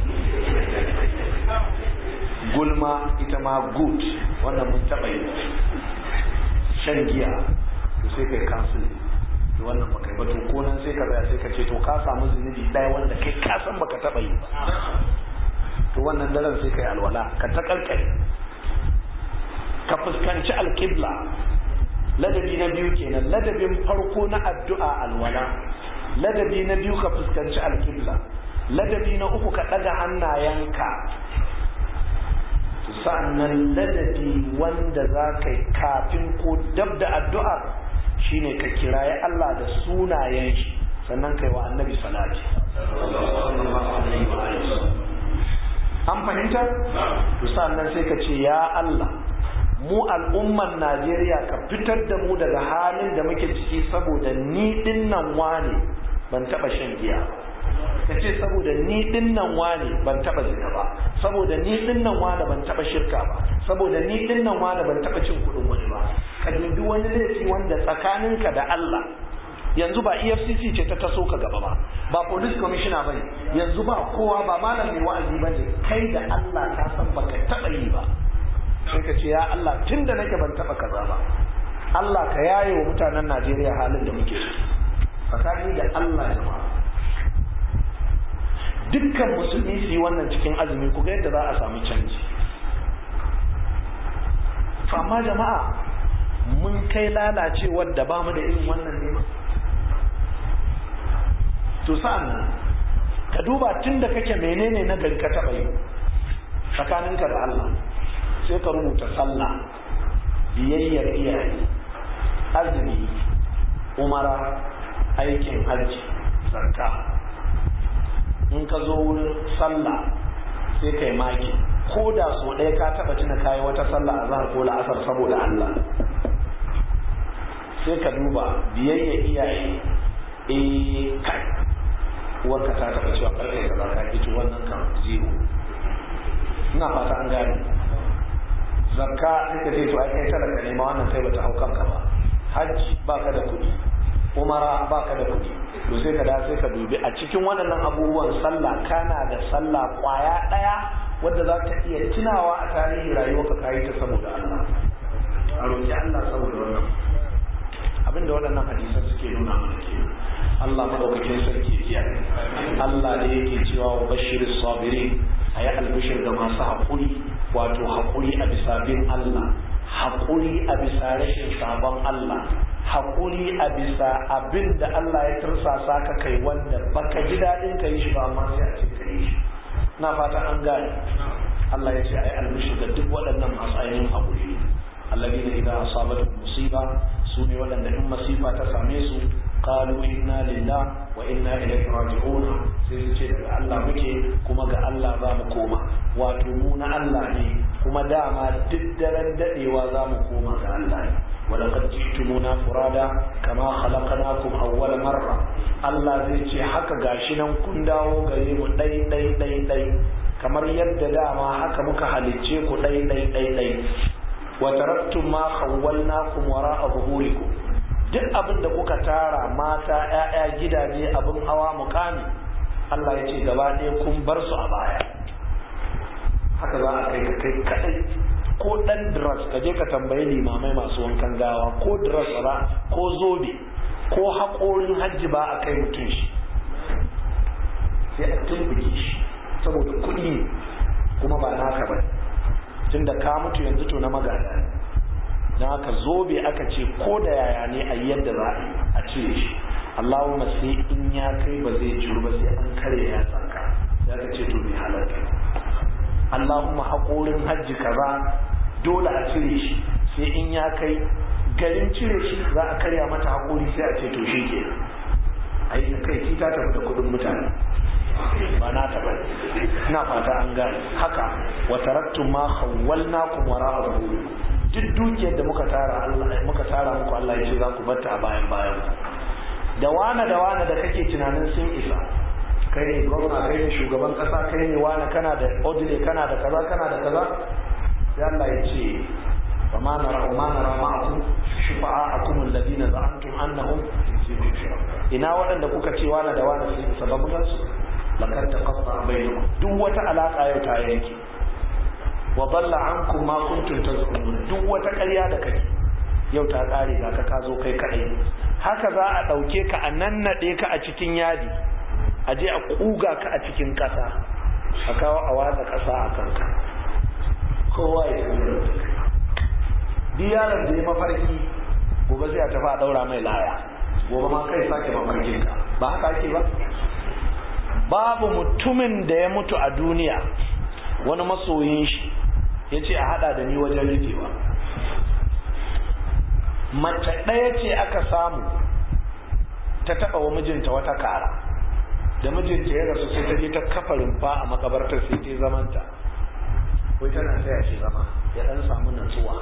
[SPEAKER 1] gulma ita ma good wannan mun taɓa yi shan giya to sai kai cancel to wannan baka yi ba to ko nan sai ka tsaya sai ka ce to ka samu zunubi ɗaya wanda kai ka san baka taɓa yi ba to wannan daren sai kai alwala ka ta kalkare ka fuskanci alƙibla ladabi na biyu kenan ladabin farko na addu'a alwala ladabi na biyu ka fuskanci alƙibla ladabi na uku ka ɗaga hannayenka sa'annan ladabi wanda za ka yi kafin ko dab da addu'ar shine ka kiraye Allah da sunayen shi sannan kai wa annabi salati an fahimta? to sa'annan sai ka ce ya Allah mu al'umman Najeriya ka fitar da mu daga halin da muke ciki saboda ni dinnan wane ban taba shan giya ka ce saboda ni dinnan wane ban taba zina ba saboda ni dinnan wane ban taba shirka ba saboda ni dinnan wane ban taba cin kudin wani ba ka dubi wani laifi wanda tsakaninka da Allah yanzu ba E F C C ce ta taso ka gaba ba ba police commissioner bane yanzu ba kowa ba malam mai wa'azi bane kai da Allah ka san baka taba yi ba sai ka ce ya Allah tunda nake ban taba kaza ba Allah ka yaye wa mutanen Najeriya halin da muke ciki tsakani da Allah jama'a dukkan musulmi su yi wannan cikin azumi ku ga yadda za a samu canji to amma jama'a mun kai lalacewar da ba mu da irin wannan nema to sa'an nan ka duba tun da kake menene na gari ka taɓa yi tsakaninka da Allah sai ka rubuta sallah biyayyar iyaye azumi umara aikin hajji zakka in ka zo wurin sallah sai kai maki ko da so ɗaya ka taɓa tuna kayi wata sallah a zahar ko la'asar saboda Allah sai ka duba biyayya iyaye eh kai uwarka ta taɓa cewa karfe ka za ka ito wannan kan zero ina fata an gane zakka sai ka ce to ai kai talaka ne ma wannan kai bata hau kanka ba hajji baka da kuɗi umara baka da kuɗi to sai ka da sai ka dubi a cikin waɗannan abubuwan sallah kana da sallah kwaya ɗaya wadda za ka iya tunawa a tarihin rayuwarka ka yi ta saboda Allah a roƙi Allah saboda wannan abinda waɗannan hadisan suke nuna mana ke Allah madaukakin sarki ya Allah da yake cewa wa bashiris sabirin ayi albishir ga masu haƙuri wato haƙuri a bisa bin Allah haƙuri a bisa rashin sabon Allah haƙuri a bisa abin da Allah ya tursasa ka kai wanda baka ji daɗin ka yi shi ba amma sai a ce ka yi shi na fata an gane Allah ya ce ai albishi ga duk waɗannan masu ainihin haƙuri alladina idan asabatu musiba su ne waɗanda in masifa ta same su qalu inna lillahi wa inna ilaihi raji'un sai su ce daga Allah muke kuma ga Allah za mu koma wato mu na Allah ne kuma dama duk daren dadewa za mu koma ga Allah ne ولقد جئتمونا فرادا كما خلقناكم أول مرة Allah zai ce haka gashi nan kun dawo gare mu dai dai dai dai kamar yadda dama haka muka halicce ku dai dai dai dai wa taraktum ma khawwalnakum wara'a zuhurikum duk abin da kuka tara mata ƴaƴa gidaje abin hawa mukami Allah ya ce gaba ɗaya kun bar su a baya haka za a kai ka kai kadai ko dan dress ka je ka tambayi limamai masu wankan gawa ko dress ba ko zobe ko haƙorin hajji ba a kai mutum shi sai a tumbuke shi saboda kuɗi ne kuma ba naka ba tunda ka mutu yanzu to na magana ne na haka zobe aka ce ko da yaya ne a yadda za a yi a cire shi Allahumma sai in ya kai ba zai ciru ba sai an kare ya tsanka ya ka ce to bai halarta Allahumma haƙorin hajji kaza dole a cire shi sai in ya kai garin cire shi za a karya mata haƙori sai a ce to shi ke ai kai ki ta tafi da kuɗin mutane ba na ta bane ina fata an gane haka wa taraktum ma khawwalnakum wara'a zuhurikum duk dukiyar da muka tara Allah muka tara muku Allah ya ce za ku batta a bayan bayan da wane da wane da kake tunanin sun isa, kai ne gwamna, kai ne shugaban kasa, kai ne wane, kana da odile, kana da kaza kana da kaza, sai Allah ya ce wa ma nara wa ma nara ma'akum shufa'akum alladhina za'antum annahum ina waɗanda kuka ce wane da wane sun isa, babu su lakar taqatta bainakum, duk wata alaka yau ta yanke, wa dalla ankum ma kuntum tazunun, duk wata ƙarya da kake yau ta ƙare ga ka ka zo kai kadai. Haka za a ɗauke ka a nannaɗe ka a cikin yadi, a je a ƙuga ka a cikin ƙasa, a kawo a watsa ƙasa a kanka, kowa ya tafi da duk yaron da ya mafarki gobe zai a tafi a ɗaura mai laya, gobe ma kai sake mafarkin ka, ba haka ake ba. Babu mutumin da ya mutu a duniya wani masoyin shi ya ce a haɗa da ni wajen rufewa. Mace ɗaya ce aka samu ta taɓa wa mijinta wata kara, da mijinta ya rasu sai ta je ta kafa rumfa a makabartar sai ta zamanta, wai tana taya shi zama ya ɗan samu natsuwa.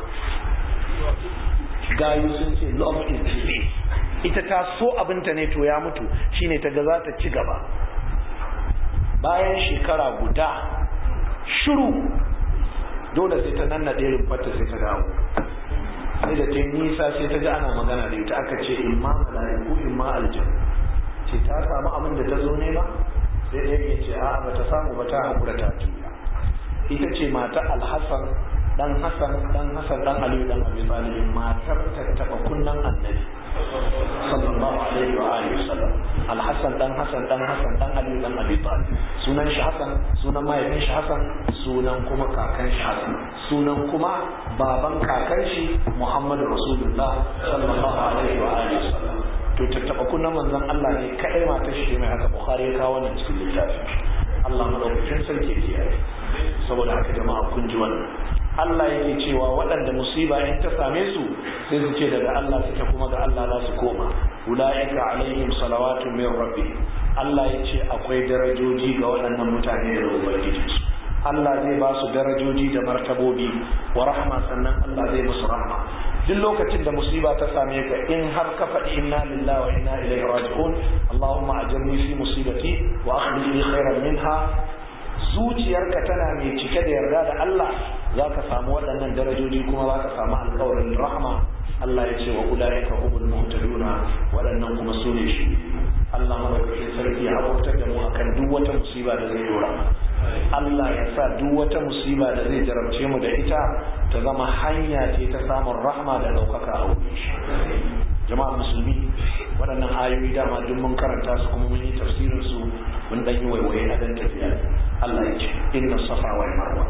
[SPEAKER 1] Gayu sun ce love is disease, ita ta so abinta ne to ya mutu, shine ta ga za ta ci gaba. Bayan shekara guda shiru, dole sai ta nannaɗe rumfarta sai ta dawo. Sai da ta nisa sai ta ji ana magana da ita, aka ce in ma mala'iku in ma aljan, ce ta samu abin da ta zo nema, sai ɗaya ya ce a ba ta samu ba, ta haƙura ta juya. Ita ce mata Alhassan dan Hassan dan Hassan dan Aliyu dan Abi Talib, matar ta taɓa kunnan Annabi sallallahu alaihi wa alihi wasallam. Alhassan dan Hassan dan Hassan dan Aliyu dan Abi Talib, sunan shi Hassan, sunan mahaifin shi Hassan, sunan kuma kakan shi Hassan, sunan kuma baban kakan shi Muhammadu Rasulullah sallallahu alaihi wa alihi wasallam. To tattaba kunnan manzon Allah ne kadai matar shi mai haka, Bukhari ya kawo wannan cikin littafin. Allah madaukakin sarki ke yi. Saboda haka jama'a kun ji wannan. Allah yake cewa waɗanda musiba in ta same su sai su ce daga Allah suke kuma ga Allah za su koma. Ulaika alaihim salawatu min rabbihim. Allah ya ce akwai darajoji ga waɗannan mutane da ubangijinsu. Allah zai ba su darajoji da martabobi wa rahma, sannan Allah zai musu rahma. Duk lokacin da musiba ta same ka, in har ka faɗi inna lillahi wa inna ilaihi raji'un, Allahumma ajirni fi musibati wa akhlif li khairan minha, zuciyarka tana mai cike da yarda da Allah, za ka samu waɗannan darajoji kuma za ka samu alƙawarin rahma. Allah ya ce wa ulaika humul muhtaduna, waɗannan kuma su ne shi. Allah madaukakin sarki ya hakurtar da mu akan duk wata musiba da zai dora. Allah ya sa duk wata musiba da zai jarabce mu da ita ta zama hanya ce ta samun rahma da ɗaukaka a wurin shi. Jama'a musulmi, waɗannan ayoyi dama duk mun karanta su kuma mun yi tafsirin su, mun dan yi waiwaye a dan tafiya. Allah ya ce inna safa wal marwa.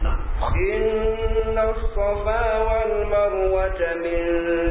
[SPEAKER 2] إن الصفا والمروة من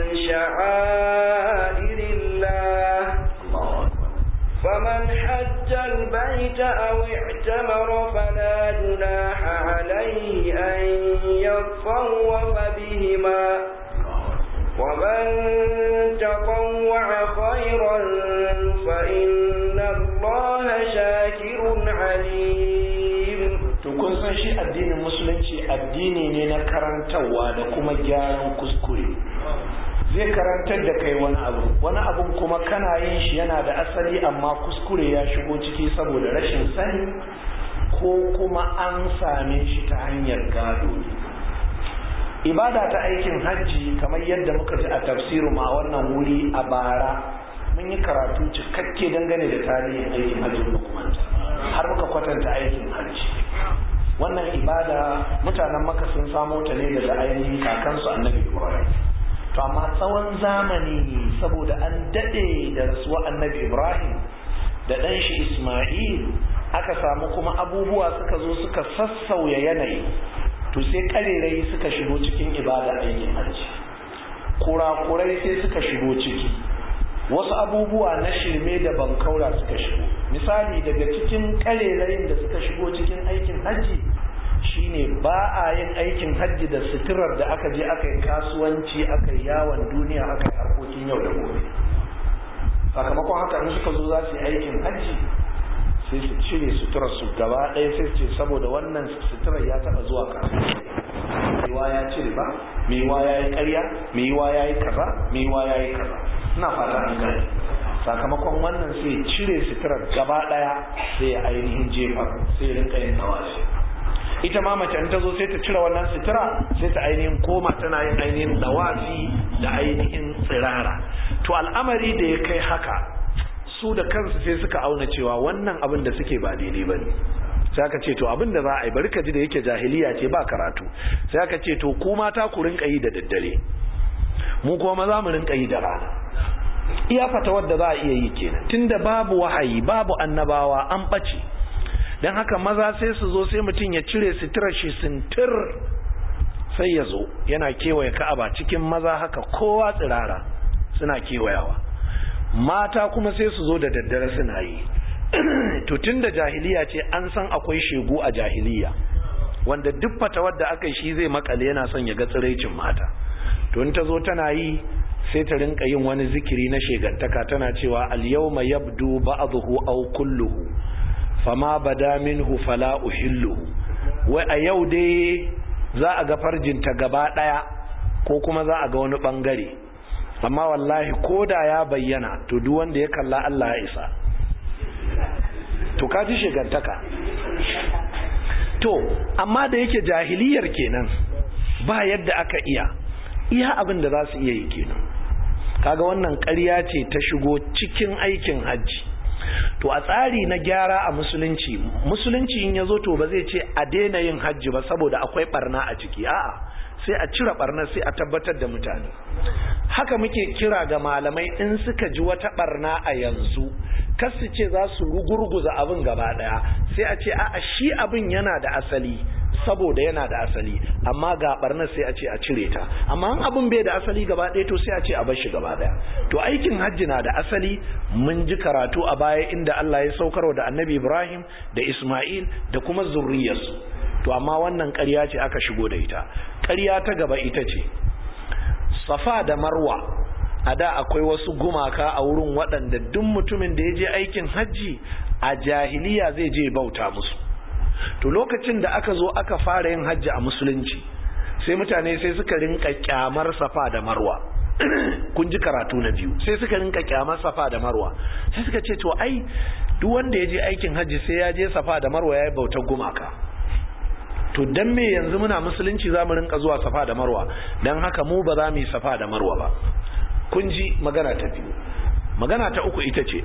[SPEAKER 2] شعائر الله، فمن حج البيت أو اعتمر فلا جناح عليه أن يطوف بهما، ومن تطوع خيرا فإن الله شاكر عليم.
[SPEAKER 1] To kun san shi addinin musulunci addini ne na karantarwa da kuma gyaran kuskure. Zai karantar da kai wani abu, wani abun kuma kana yin shi yana da asali amma kuskure ya shigo ciki saboda rashin sani ko kuma an same shi ta hanyar gado. Ibada ta aikin hajji, kamar yadda muka ji a tafsiru ma wannan wuri a bara, mun yi karatu cikakke dangane da tarihin aikin hajji dokumenta, har muka kwatanta aikin hajji. Wannan ibada mutanen Makka sun samo ta ne daga ainihin kakansu Annabi Ibrahim. To amma tsawon zamani saboda an dade da rasuwa Annabi Ibrahim da ɗan shi Isma'il, aka samu kuma abubuwa suka zo suka sassauya yanayi, to sai karerai suka shigo cikin ibada aikin hajji, kurakurai sai suka shigo ciki, wasu abubuwa na shirme da bankaura suka shigo. Misali daga cikin karerayin da suka shigo cikin aikin hajji shine ba a yin aikin hajji da suturar da aka je aka yi kasuwanci, aka yi yawon duniya, aka yi harkokin yau da gobe. Sakamakon haka in suka zo za su yi aikin hajji sai su cire suturar su gaba ɗaya, sai su ce saboda wannan suturar ya taɓa zuwa kasuwanci, maiwa ya cire ba, maiwa ya yi ƙarya, maiwa ya yi kaza, maiwa ya yi kaza. Ina fata an gane. sakamakon wannan sai cire sitirar gaba daya sai ainihin jefar sai rinka yin tawafi. Ita ma mace in ta zo sai ta cire wannan sitira sai ta ainihin koma tana yin ainihin tawafi da ainihin tsirara. To al'amari da ya kai haka su da kansu sai suka auna cewa wannan abin da suke ba daidai bane. Sai aka ce to abin da za a yi bari ka ji da yake jahiliya ce ba karatu, sai aka ce to ku mata ku rinka yi da daddare, mu kuma maza mu rinka yi da rana. Iya fata wadda za a iya yi kenan tunda babu wahayi babu annabawa an bace, dan haka maza sai su zo sai mutum ya cire sitirar shi sintir sai ya zo yana kewaye Ka'aba cikin maza haka kowa tsirara suna kewayawa, mata kuma sai su zo da daddare suna yi. To tunda jahiliya ce an san akwai shegu a jahiliya wanda duk fatawar da aka yi shi zai makale yana son ya ga tsiraicin mata, to in ta zo tana yi sai ta rinka yin wani zikiri na shegantaka tana cewa al-yawma yabdu ba'dhuhu aw kulluhu fama bada minhu fala uhilluhu. Wai a yau dai za a ga farjinta gaba daya ko kuma za a ga wani bangare, amma wallahi koda ya bayyana to duk wanda ya kalla Allah ya isa. To kaji shegantaka. To amma da yake jahiliyar kenan ba yadda aka iya iya abin da za su iya yi kenan. Kaga wannan ƙarya ce ta shigo cikin aikin hajji. To a tsari na gyara a musulunci, musulunci in yazo to ba zai ce a daina yin hajji ba saboda akwai barna a ciki, a'a sai a cire barna sai a tabbatar da mutane. Haka muke kira ga malamai in suka ji wata barna a yanzu kar su ce za su rugurguza abin gaba daya, sai a ce a'a shi abin yana da asali saboda yana da asali, amma ga barnar sai a ce a cire ta, amma in abin bai da asali gaba ɗaya to sai a ce a bar shi gaba ɗaya. To aikin hajji na da asali, mun ji karatu a baya inda Allah ya saukarwa da Annabi Ibrahim da Isma'il da kuma zurriyarsu. To amma wannan ƙarya ce aka shigo da ita. Ƙarya ta gaba ita ce Safa da Marwa. A da akwai wasu gumaka a wurin waɗanda duk mutumin da ya je aikin hajji a jahiliya zai je bauta musu. To lokacin da aka zo aka fara yin hajji a musulunci sai mutane sai suka rinka kyamar Safa da Marwa. Kun ji karatu na biyu, sai suka rinka kyamar Safa da Marwa, sai suka ce to ai duk wanda ya je aikin hajji sai ya je Safa da Marwa ya yi bautar gumaka, to dan me yanzu muna musulunci za mu rinka zuwa Safa da Marwa, dan haka mu ba za mu yi Safa da Marwa ba. Kun ji magana ta biyu. Magana ta uku ita ce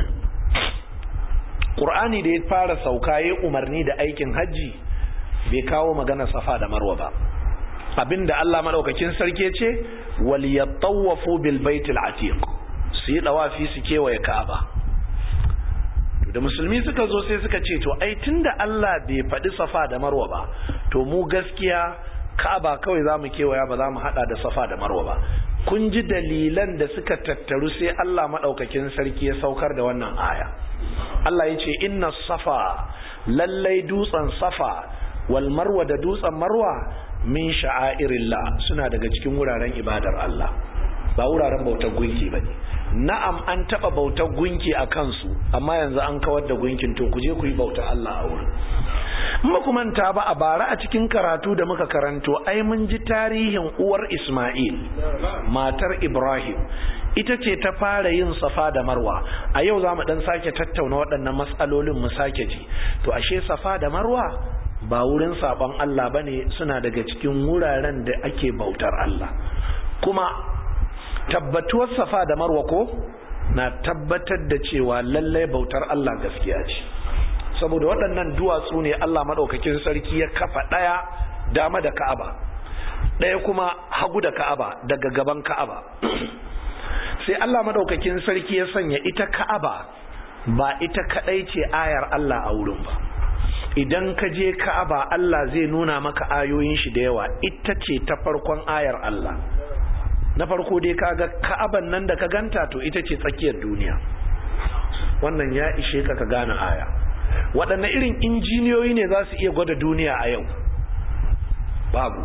[SPEAKER 1] Qur'ani da ya fara sauka ya umarni da aikin hajji bai kawo magana Safa da Marwa ba. Abinda Allah madaukakin sarki ce wal yatawafu bil baitil atiq, su yi dawafi su kewaye Ka'aba. To da musulmi suka zo sai suka ce to ai tunda Allah bai faɗi Safa da Marwa ba, to mu gaskiya Ka'aba kawai zamu kewaya ba za mu hada da Safa da Marwa ba. Kun ji dalilan da suka tattaru sai Allah madaukakin sarki ya saukar da wannan aya. Allah ya ce inna safa, lallai dutsen Safa wal Marwa da dutsen Marwa min sha'airillah, suna daga cikin wuraren ibadar Allah, ba wuraren bautar gunki bane. Na'am an taba bautar gunki a kansu, amma yanzu an kawar da gunkin, to ku je ku yi bautar Allah a wurin. Amma kuma ta ba a bara a cikin karatu da muka karanto ai mun ji tarihin uwar Isma'il, matar Ibrahim, ita ce ta fara yin Safa da Marwa. A yau za mu dan sake tattauna waɗannan matsalolin mu sake ji. To ashe Safa da Marwa ba wurin sabon Allah bane, suna daga cikin wuraren da ake bautar Allah. Kuma tabbatuwar Safa da Marwa ko na tabbatar da cewa lallai bautar Allah gaskiya ce, saboda waɗannan duwatsu ne Allah madaukakin sarki ya kafa ɗaya dama da Ka'aba, ɗaya kuma hagu da Ka'aba daga gaban Ka'aba. Sai Allah madaukakin sarki ya sanya ita Ka'aba ba ita kadai ce ayar Allah a wurin ba. Idan ka je Ka'aba Allah zai nuna maka ayoyin shi da yawa, ita ce ta farkon ayar Allah. Na farko dai kaga Ka'aban nan da ka ganta to ita ce tsakiyar duniya. Wannan ya ishe ka ka gane aya. Waɗanne irin injiniyoyi ne za su iya gwada duniya a yau? Babu.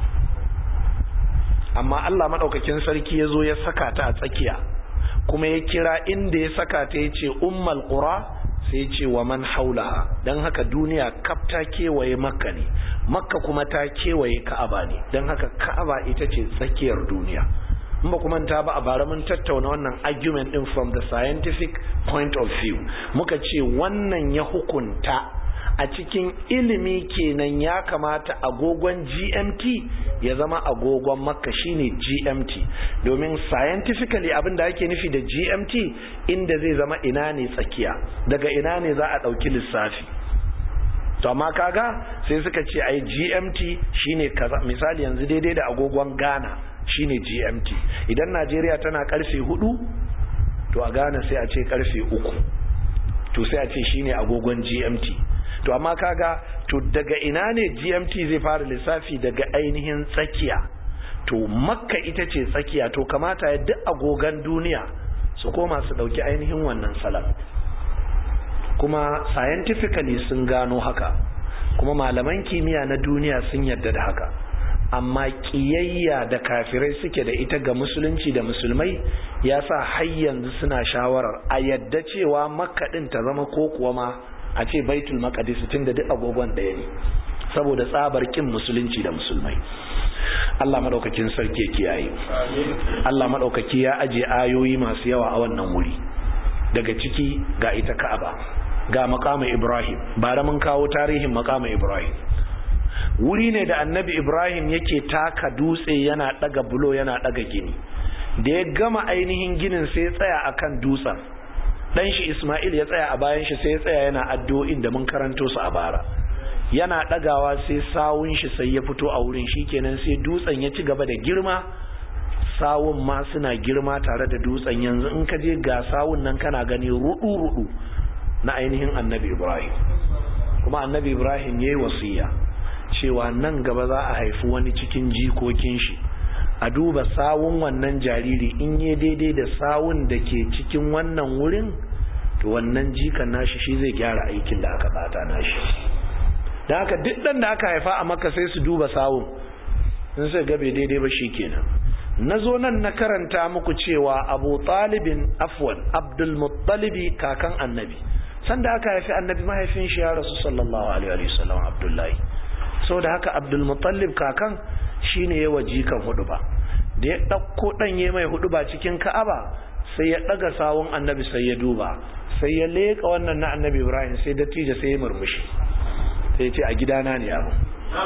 [SPEAKER 1] Amma Allah madaukakin sarki ya zo ya saka ta a tsakiya, kuma ya kira inda ya saka ta ya ce ummal qura, sai ya ce wa man haulaha. Dan haka duniya kaf ta kewaye Makka ne, Makka kuma ta kewaye Ka'aba ne, dan haka Ka'aba ita ce tsakiyar duniya.
[SPEAKER 3] in ba kuma ta ba a bara mun tattauna wannan argument din from the scientific point of view, muka ce wannan ya hukunta a cikin ilimi kenan ya kamata agogon G M T ya zama agogon Makka shine G M T, domin scientifically abin da ake nufi da G M T inda zai zama ina ne tsakiya, daga ina ne za a ɗauki lissafi. To amma kaga sai suka ce ai G M T shine kaza, misali yanzu daidai da agogon Ghana shine G M T. Idan Najeriya tana karfe hudu to a Ghana sai a ce karfe uku, to sai a ce shine agogon G M T. To amma kaga to daga ina ne G M T zai fara lissafi? Daga ainihin tsakiya. To Makka ita ce tsakiya, to kamata ya duk agogan duniya su koma su dauki ainihin wannan salam. Kuma scientifically sun gano haka, kuma malaman kimiyya na duniya sun yarda da haka. Amma kiyayya da kafirai suke da ita ga musulunci da musulmai ya sa har yanzu suna shawarar a yadda cewa Makka din ta zama ko kuwa ma a ce Baitul Maqdis tunda duk agogon ɗaya ne, saboda tsabar kin musulunci da musulmai. Allah madaukakin sarki ya kiyaye. Allah madaukaki ya aje ayoyi masu yawa a wannan wuri. Daga ciki ga ita Ka'aba, ga maqamin Ibrahim. Bara mun kawo tarihin maqamin Ibrahim. Wuri ne da Annabi Ibrahim yake taka dutse yana daga bulo yana daga gini. Da ya gama ainihin ginin sai ya tsaya akan dutsen. Dan shi Ismail ya tsaya a bayan shi sai ya tsaya yana addu'o'in da mun karanto su a bara. Yana dagawa sai sawun shi sai ya fito a wurin, shikenan sai dutsen ya ci gaba da girma, sawun ma suna girma tare da dutsen. Yanzu in ka je ga sawun nan kana gani rudu rudu na ainihin Annabi Ibrahim. Kuma Annabi Ibrahim yayi wasiya cewa nan gaba za a haifi wani cikin jikokin shi, a duba sawun wannan jariri in yi daidai da sawun da ke cikin wannan wurin, to wannan jikan nashi shi zai gyara aikin da aka bata nashi. Da haka duk dan da aka haifa a Makka sai su duba sawun, in sai gabe daidai ba shikenan. Nazo nan na karanta muku cewa Abu Talibin afwan Abdul Muttalibi kakan Annabi, sanda aka haifi Annabi mahaifin shi ya rasu sallallahu alaihi wasallam Abdullahi. Saboda haka Abdul Muttalib kakan shine yawa jikan huduba. Da ya dauko dan yayi mai huduba cikin Ka'aba, sai ya daga sawun Annabi sai ya duba, sai ya leka wannan na Annabi Ibrahim, sai dattijo sai ya murmushi, sai ya ce a gidana ne abu.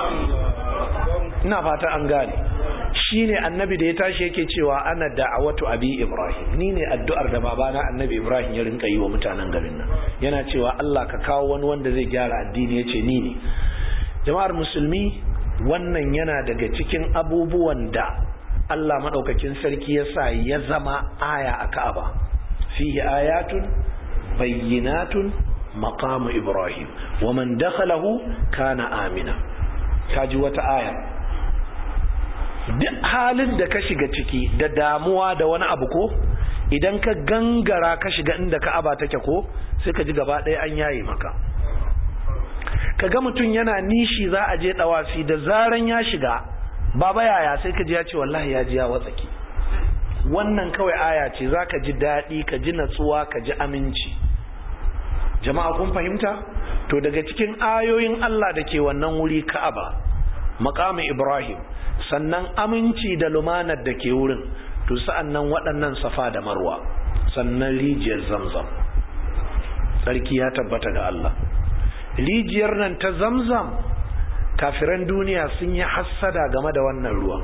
[SPEAKER 3] Ina fata an gane. Shine Annabi da ya tashi yake cewa ana da'awatu abi Ibrahim, ni ne addu'ar da babana Annabi Ibrahim ya rinka yi wa mutanen garin nan. Yana cewa Allah ka kawo wani wanda zai gyara addini, yace ni ne. Jama'ar musulmi, wannan yana daga cikin abubuwan da Allah madaukakin sarki ya sa ya zama aya a Ka'aba. Fihi ayatun bayyinatun maqamu Ibrahim wa man dakhalahu kana amina. Kaji wata aya. Duk halin da ka shiga ciki da damuwa da wani abu ko, idan ka gangara ka shiga inda Ka'aba take ko, sai ka ji gaba ɗaya an yaye maka. Kaga mutum yana nishi za a je dawafi, da zaran ya shiga baba yaya sai ka ji ya ce wallahi ya ji ya watsaki. Wannan kawai aya ce, zaka ji dadi, ka ji natsuwa, ka ji aminci. Jama'a kun fahimta? To daga cikin ayoyin Allah da ke wannan wuri Ka'aba, maqamin Ibrahim, sannan aminci da lumanar da ke wurin, to sa'annan waɗannan Safa da Marwa, sannan rijiyar Zamzam. Sarki ya tabbata ga Allah. Rijiyar nan ta Zamzam, kafiran duniya sun yi hassada game da wannan ruwan.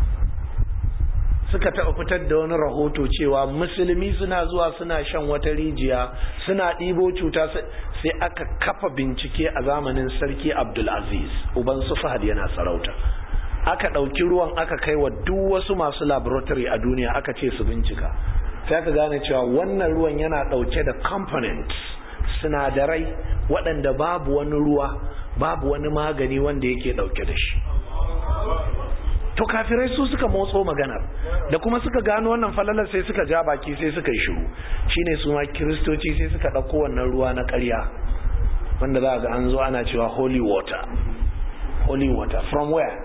[SPEAKER 3] Suka taɓa fitar da wani rahoto cewa musulmi suna zuwa suna shan wata rijiya, suna ɗibo cuta, sai aka kafa bincike a zamanin Sarki Abdulaziz, uban su Fahad yana sarauta. Aka ɗauki ruwan aka kai wa duk wasu masu laboratory a duniya, aka ce su bincika. Sai aka gane cewa wannan ruwan yana ɗauke da components, sinadarai waɗanda babu wani ruwa, babu wani magani wanda yake ɗauke da shi. To kafirai su suka motso maganar, da kuma suka gano wannan falalar sai suka ja baki sai suka yi shiru. Shine su ma Kiristoci sai suka ɗauko wannan ruwa na ƙarya, wanda za ga an zo ana cewa holy water. Holy water from where?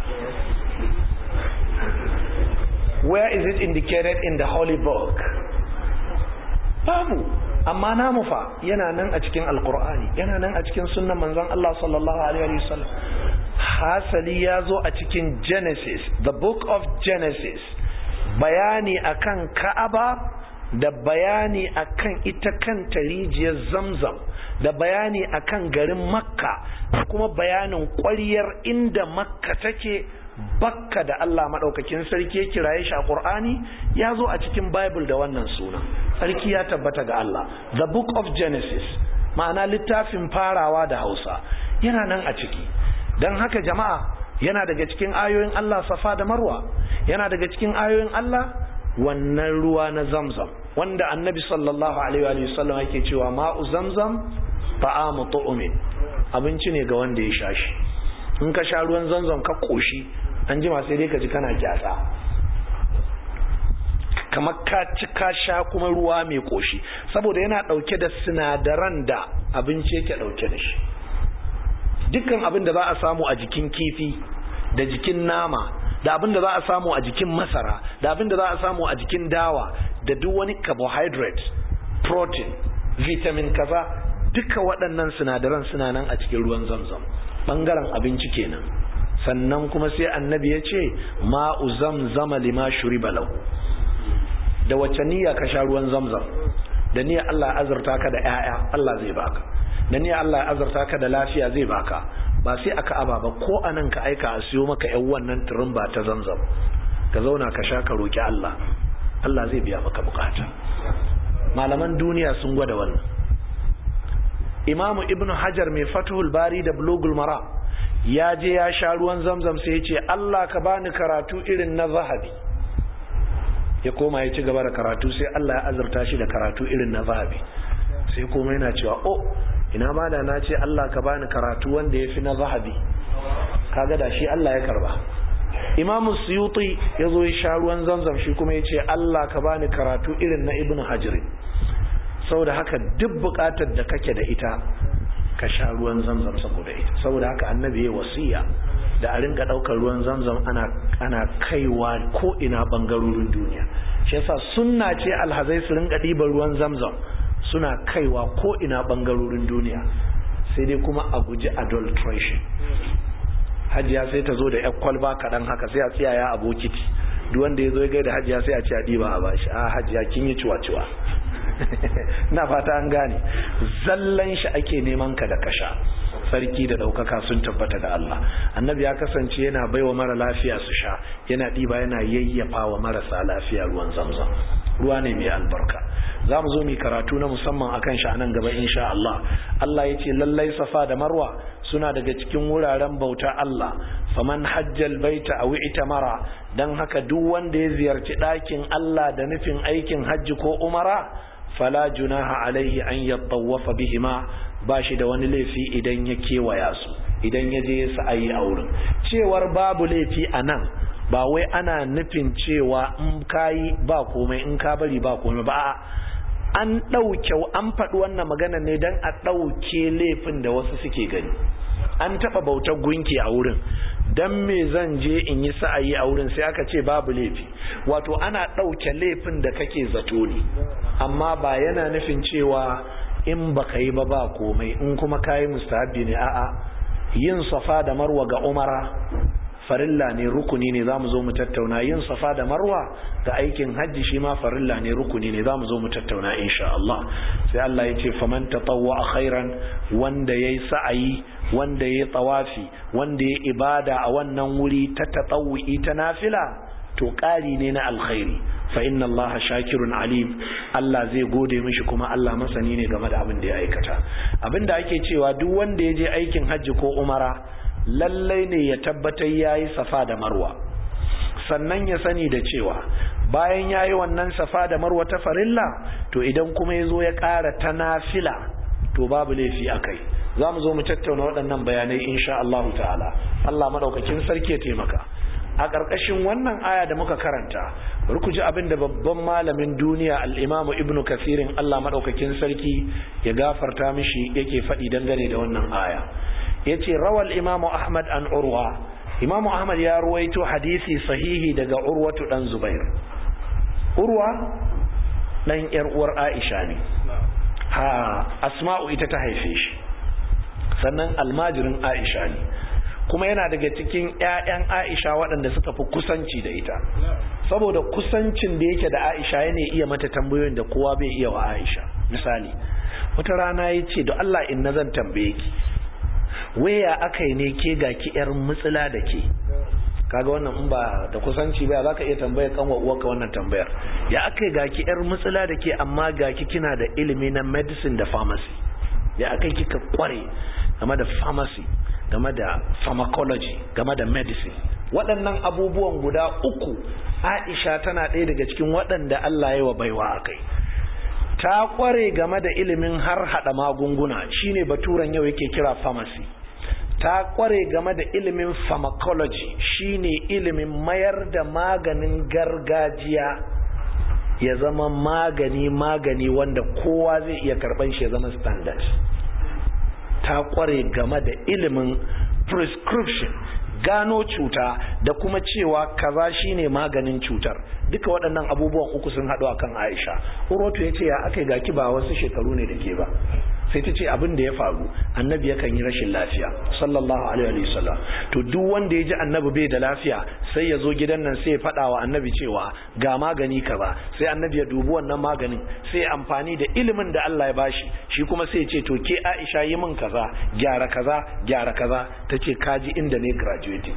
[SPEAKER 3] Where is it indicated in the holy book? Babu. Amma namu fa yana nan a cikin Alqur'ani, yana nan a cikin sunnan manzon Allah sallallahu alaihi wasallam. Hasali ya zo a cikin Genesis, the book of Genesis, bayani akan Ka'aba da bayani akan ita kanta rijiyar Zamzam da bayani akan garin Makka da kuma bayanin ƙwariyar inda Makka take Bakka da Allah madaukakin sarki ya kiraye shi a Qur'ani ya zo a cikin Bible da wannan suna. Sarki ya tabbata ga Allah. The Book of Genesis, ma'ana littafin farawa da Hausa, yana nan a ciki. Dan haka jama'a, yana daga cikin ayoyin Allah Safa da Marwa, yana daga cikin ayoyin Allah wannan ruwa na Zamzam wanda Annabi sallallahu alaihi wa sallam yake cewa ma'u Zamzam ta'amu tu'min, abinci ne ga wanda ya sha shi. In ka sha ruwan Zamzam ka koshi, an jima sai dai ka ji kana kyatsa, kamar ka ci ka sha kuma ruwa mai koshi, saboda yana dauke da sinadaran da abinci yake dauke da shi. Dukkan abin da za a samu a jikin kifi da jikin nama da abin da za a samu a jikin masara da abin da za a samu a jikin dawa da duk wani carbohydrate, protein, vitamin kaza, duka waɗannan sinadaran suna nan a cikin ruwan Zamzam. Bangaren abinci kenan. Sannan kuma sai Annabi ya ce ma'u zamzama lima shuriba lahu. Da wacce niyya ka sha ruwan Zamzam? Da niyya Allah ya azurta ka da ƴaƴa, Allah zai baka. Da niyya Allah ya azurta ka da lafiya, zai baka. Ba sai aka aba ba, ko anan ka aika a siyo maka ƴan wannan turumba ta Zamzam, ka zauna ka sha ka roki Allah, Allah zai biya maka bukata. Malaman duniya sun gwada wannan. Imamu Ibn Hajar mai Fathul Bari da Bulughul Maram ya je ya sha ruwan Zamzam sai ya ce Allah ka bani karatu irin na Zahabi. Ya koma ya ci gaba da karatu sai Allah ya azurta shi da karatu irin na Zahabi. Sai kuma yana cewa oh ina ma da na ce Allah ka bani karatu wanda yafi na Zahabi, kaga da shi Allah ya karba. Imamu Suyuti ya zo ya sha ruwan Zamzam shi kuma ya ce Allah ka bani karatu irin na Ibn Hajar. Saboda haka duk bukatar da kake da ita ka sha ruwan Zamzam saboda ita. Saboda haka Annabi ya wasiya da a rinka daukar ruwan Zamzam ana ana kaiwa ko ina bangarorin duniya. Shi yasa sunna ce alhazai su rinka diban ruwan Zamzam suna kaiwa ko ina bangarorin duniya. Sai dai kuma a guji adulteration. Hajiya sai ta zo da ƴar kwalba kadan haka sai a tsiyaya a bokiti. Duk wanda ya zo ya gaida Hajiya sai a ce a diba a bashi. A Hajiya kin yi ciwa-ciwa. Na fata an gane, zallan shi ake neman ka da kasha. Sarki da daukaka sun tabbata ga Allah. Annabi ya kasance yana baiwa mara lafiya su sha, yana diba yana yayyafa wa marasa lafiya ruwan Zamzam. Ruwa ne mai albarka. Za mu zo mu karatu na musamman akan shi a nan gaba insha Allah. Allah ya ce lallai Safa da Marwa suna daga cikin wuraren bauta Allah. Faman hajjal baita aw itamara, dan haka duk wanda ya ziyarci ɗakin Allah da nufin aikin hajji ko umara, fala junaha alaihi an yattawafa bihima, bashi da wani laifi idan ya kewaya su, idan ya je sa'ayi a wurin. Cewar babu laifi anan ba wai ana nufin cewa in kai ba komai in ka bari ba komai ba, an dauke an faɗi wannan magana ne dan a dauke laifin da wasu suke gani. An taba bautar gunki a wurin, dan me zan je in yi sa'ayi a wurin, sai aka ce babu laifi. Wato ana dauke laifin da kake zato ne, amma ba yana nufin cewa in baka yi ba ba komai, in kuma kai mustahabi ne. A'a, yin Safa da Marwa ga umara farilla ne, rukuni ne. Zamu zo mu tattauna yin Safa da Marwa ga aikin hajji shi ma farilla ne, rukuni ne. Zamu zo mu tattauna insha Allah. Sai Allah ya ce faman tatawwa khairan, wanda yayi sa'ayi, wanda yayi tawafi, wanda yayi ibada a wannan wuri ta tatawwi ta nafila, to ƙari ne na alkhairi. Fa inna Allah shakirun alim, Allah zai gode mishi kuma Allah masani ne game da abin da ya aikata. Abinda ake cewa duk wanda ya je aikin hajji ko umara lallai ne ya tabbatar yayi Safa da Marwa, sannan ya sani da cewa bayan yayi wannan Safa da Marwa ta farilla, to idan kuma yazo ya ƙara ta nafila to babu laifi akai. Zamu zo mu tattauna waɗannan bayanai insha Allah ta'ala. Allah madaukakin sarki ya taimaka. A ƙarƙashin wannan aya da muka karanta, bari ku ji abin da babban malamin duniya al-Imam Ibn Kathir, Allah madaukakin sarki ya gafarta mishi, yake faɗi dangane da wannan aya. Yace rawal Imam Ahmad an Urwa, Imam Ahmad ya ruwaito hadisi sahihi daga Urwatu dan Zubair. Urwa dan yar uwar Aisha ne. Ha, Asma'u ita ta haife shi. Sannan almajirin Aisha ne. Kuma yana daga cikin ƴaƴan Aisha waɗanda suka fi kusanci da ita. saboda kusancin da yake da Aisha yana iya mata tambayoyin da kowa bai iya wa Aisha. Misali, wata rana ya ce da Allah in na zan tambaye ki, waya aka yi ne ke ga ki yar mutsila da ke, kaga wannan in ba da kusanci ba za ka iya tambayar kanwa uwarka wannan tambayar, ya aka yi ga ki yar mutsila da ke amma ga ki kina da ilimi na medicine da pharmacy, ya aka yi kika kware game da pharmacy, game da pharmacology, game da medicine. Waɗannan abubuwan guda uku Aisha tana ɗaya daga cikin waɗanda Allah ya yi wa baiwa a kai. Ta kware game da ilimin har hada magunguna, shine baturan yau yake kira pharmacy. Ta kware game da ilimin pharmacology, shine ilimin mayar da maganin gargajiya ya zama magani magani wanda kowa zai iya karban shi ya zama standard. Ta kware game da ilimin prescription, gano cuta da kuma cewa kaza shine maganin cutar. Duka waɗannan abubuwan uku sun haɗu akan Aisha. Urwatu ya ce ya aka ga ki ba wasu shekaru ne da ke ba. Sai ta ce abin da ya faru, annabi yakan yi rashin lafiya sallallahu alaihi wa sallam. To duk wanda ya ji annabi bai da lafiya sai ya zo gidan nan sai ya faɗa wa annabi cewa ga magani kaza, sai annabi ya dubi wannan maganin sai ya amfani da ilimin da Allah ya bashi, shi kuma sai ya ce to ke Aisha yi min kaza, gyara kaza, gyara kaza. Ta ce kaji inda ne graduating.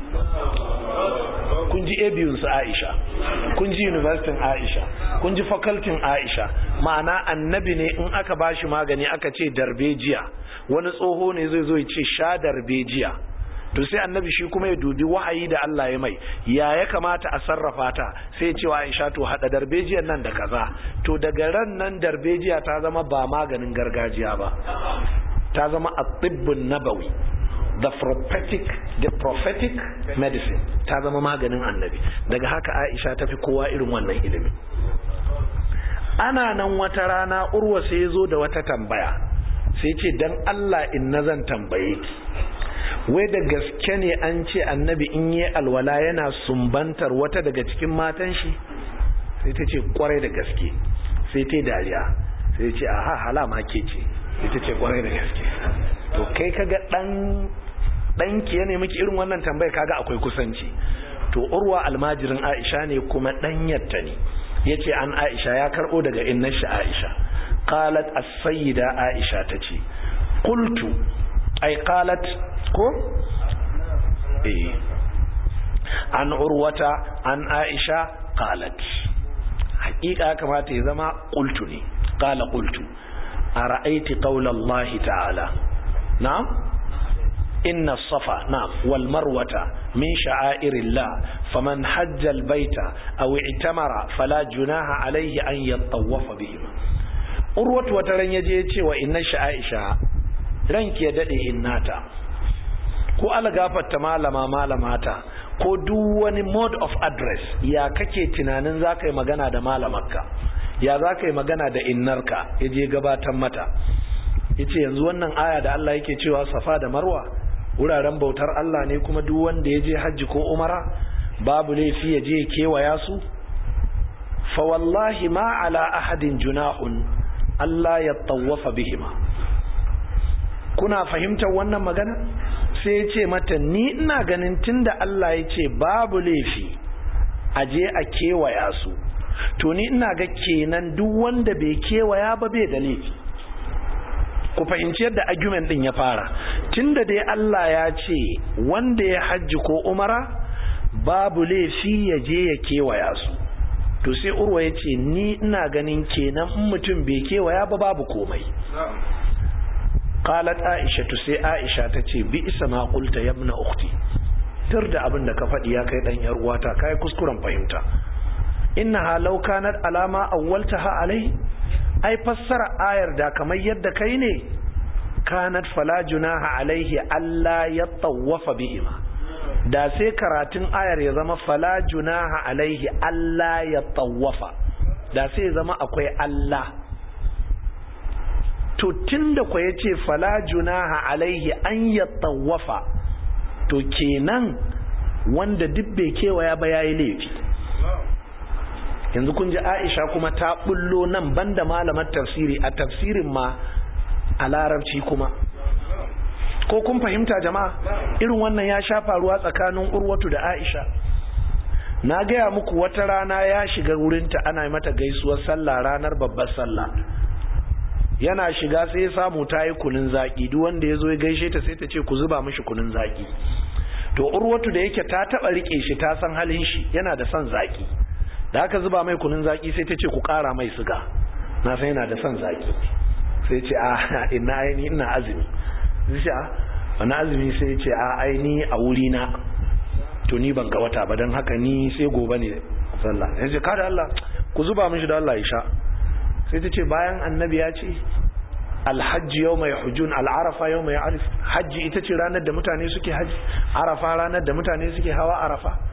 [SPEAKER 3] Kun ji A B U su Aisha, kun ji university Aisha, kun ji faculty Aisha. Ma'ana annabi ne in aka bashi magani aka ce darbejiya, wani tsoho ne zai zo ya ce sha darbejiya, to sai annabi shi kuma ya dubi wahayi da Allah ya mai, ya ya kamata a sarrafa ta, sai ya ce wa Aisha to hada darbejiyan nan da kaza. To daga ran nan darbejiya ta zama ba maganin gargajiya ba, ta zama at-tibbun nabawi, the prophetic the prophetic medicine, ta zama maganin annabi. Daga haka Aisha ta fi kowa irin wannan ilimin. Ana nan wata rana Urwa sai ya zo da wata tambaya, sai ce dan Allah in na zan tambaye ki, wai da gaske ne an ce annabi in yi alwala yana sumbantar wata daga cikin matan shi? Sai ta ce kwarai da gaske. Sai ta dariya, sai ce aha halama ke ce. Sai ta ce kwarai da gaske. To kai kaga dan danki ya ne miki irin wannan tambaya, kaga akwai kusanci. To Urwa almajirin Aisha ne kuma danyarta ne. Yace an Aisha ya karbo daga innar shi Aisha. Qalat as-sayyida Aisha tace qultu ay qalat ko eh an Urwata an Aisha qalat, hakika kamata ya zama qultu ne. Qala qultu ara'ayti qawla Allah ta'ala na'am inna as-safa na'am wal marwata min sha'airillah faman hajja al-baita aw i'tamara fala junaha alayhi an yatawafa bihima. Urwatu wata ran yaje yace wa inna Aisha ranki ya dade innata, ko algafarta malama malamata, ko duk wani mode of address ya kake tunanin zaka yi magana da malamarka, ya zaka yi magana da innarka, yaje gabatar mata. Yace yanzu wannan aya da Allah yake cewa Safa da Marwa wuraren bautar Allah ne, kuma duk wanda ya je hajji ko umara babu laifi ya je kewaya su. Fa wallahi ma ala ahadin junahun Allah ya tawafa bihima. Kuna fahimtar wannan magana? Sai ya ce mata ni ina ganin tunda Allah ya ce babu laifi a je a kewaya su, to ni ina ga kenan duk wanda bai kewaya ba bai da laifi. Ku fahimci yadda argument din ya fara. Tunda dai Allah ya ce wanda ya hajji ko umara babu laifi ya je ya kewaya su, to sai Urwa ya ce ni ina ganin kenan in mutum bai kewaya ba babu komai. Qalat Aisha, to sai Aisha ta ce bi isa ma qulta ya ibn ukhti, tir da abin da ka faɗi ya kai dan yar uwata, kai kuskuren fahimta. Innaha law kanat alama awwaltaha alai, ai fassara ayar da kamar yadda kai ne, kanat fala junaha alaihi alla yatawafa bihima, da sai karatun ayar ya zama fala junaha alaihi alla yatawafa, da sai zama akwai Allah. To tunda ko yace fala junaha alaihi an yatawafa, to kenan wanda duk bai kewaya ba yayi laifi. Yanzu kun ji Aisha kuma ta bullo nan banda malamar tafsiri, a tafsirin ma a larabci kuma. Ko kun fahimta jama'a? Irin wannan ya sha faruwa tsakanin Urwatu da Aisha. na gaya muku wata rana ya shiga wurinta ana mata gaisuwar sallah ranar babbar sallah, yana shiga sai ya samu ta yi kunun zaki, duk wanda ya zo ya gaishe ta sai ta ce ku zuba mishi kunun zaki. To Urwatu da yake ta taba rike shi ta san halin shi yana da son zaki, da aka zuba mai kunun zaki sai ta ce ku kara mai siga, na san yana da son zaki. Sai ce a ina aini ina azumi. Sai ce a wani azumi? Sai ce a aini a wuri na to ni ban ga wata ba, don haka ni sai gobe ne sallah. Ya ce kada Allah ku zuba mishi da Allah ya sha. Sai ta ce bayan annabi ya ce alhajji yau mai hujjun al'arafa yau mai arif, hajji ita ce ranar da mutane suke hajji, arafa ranar da mutane suke hawa arafa.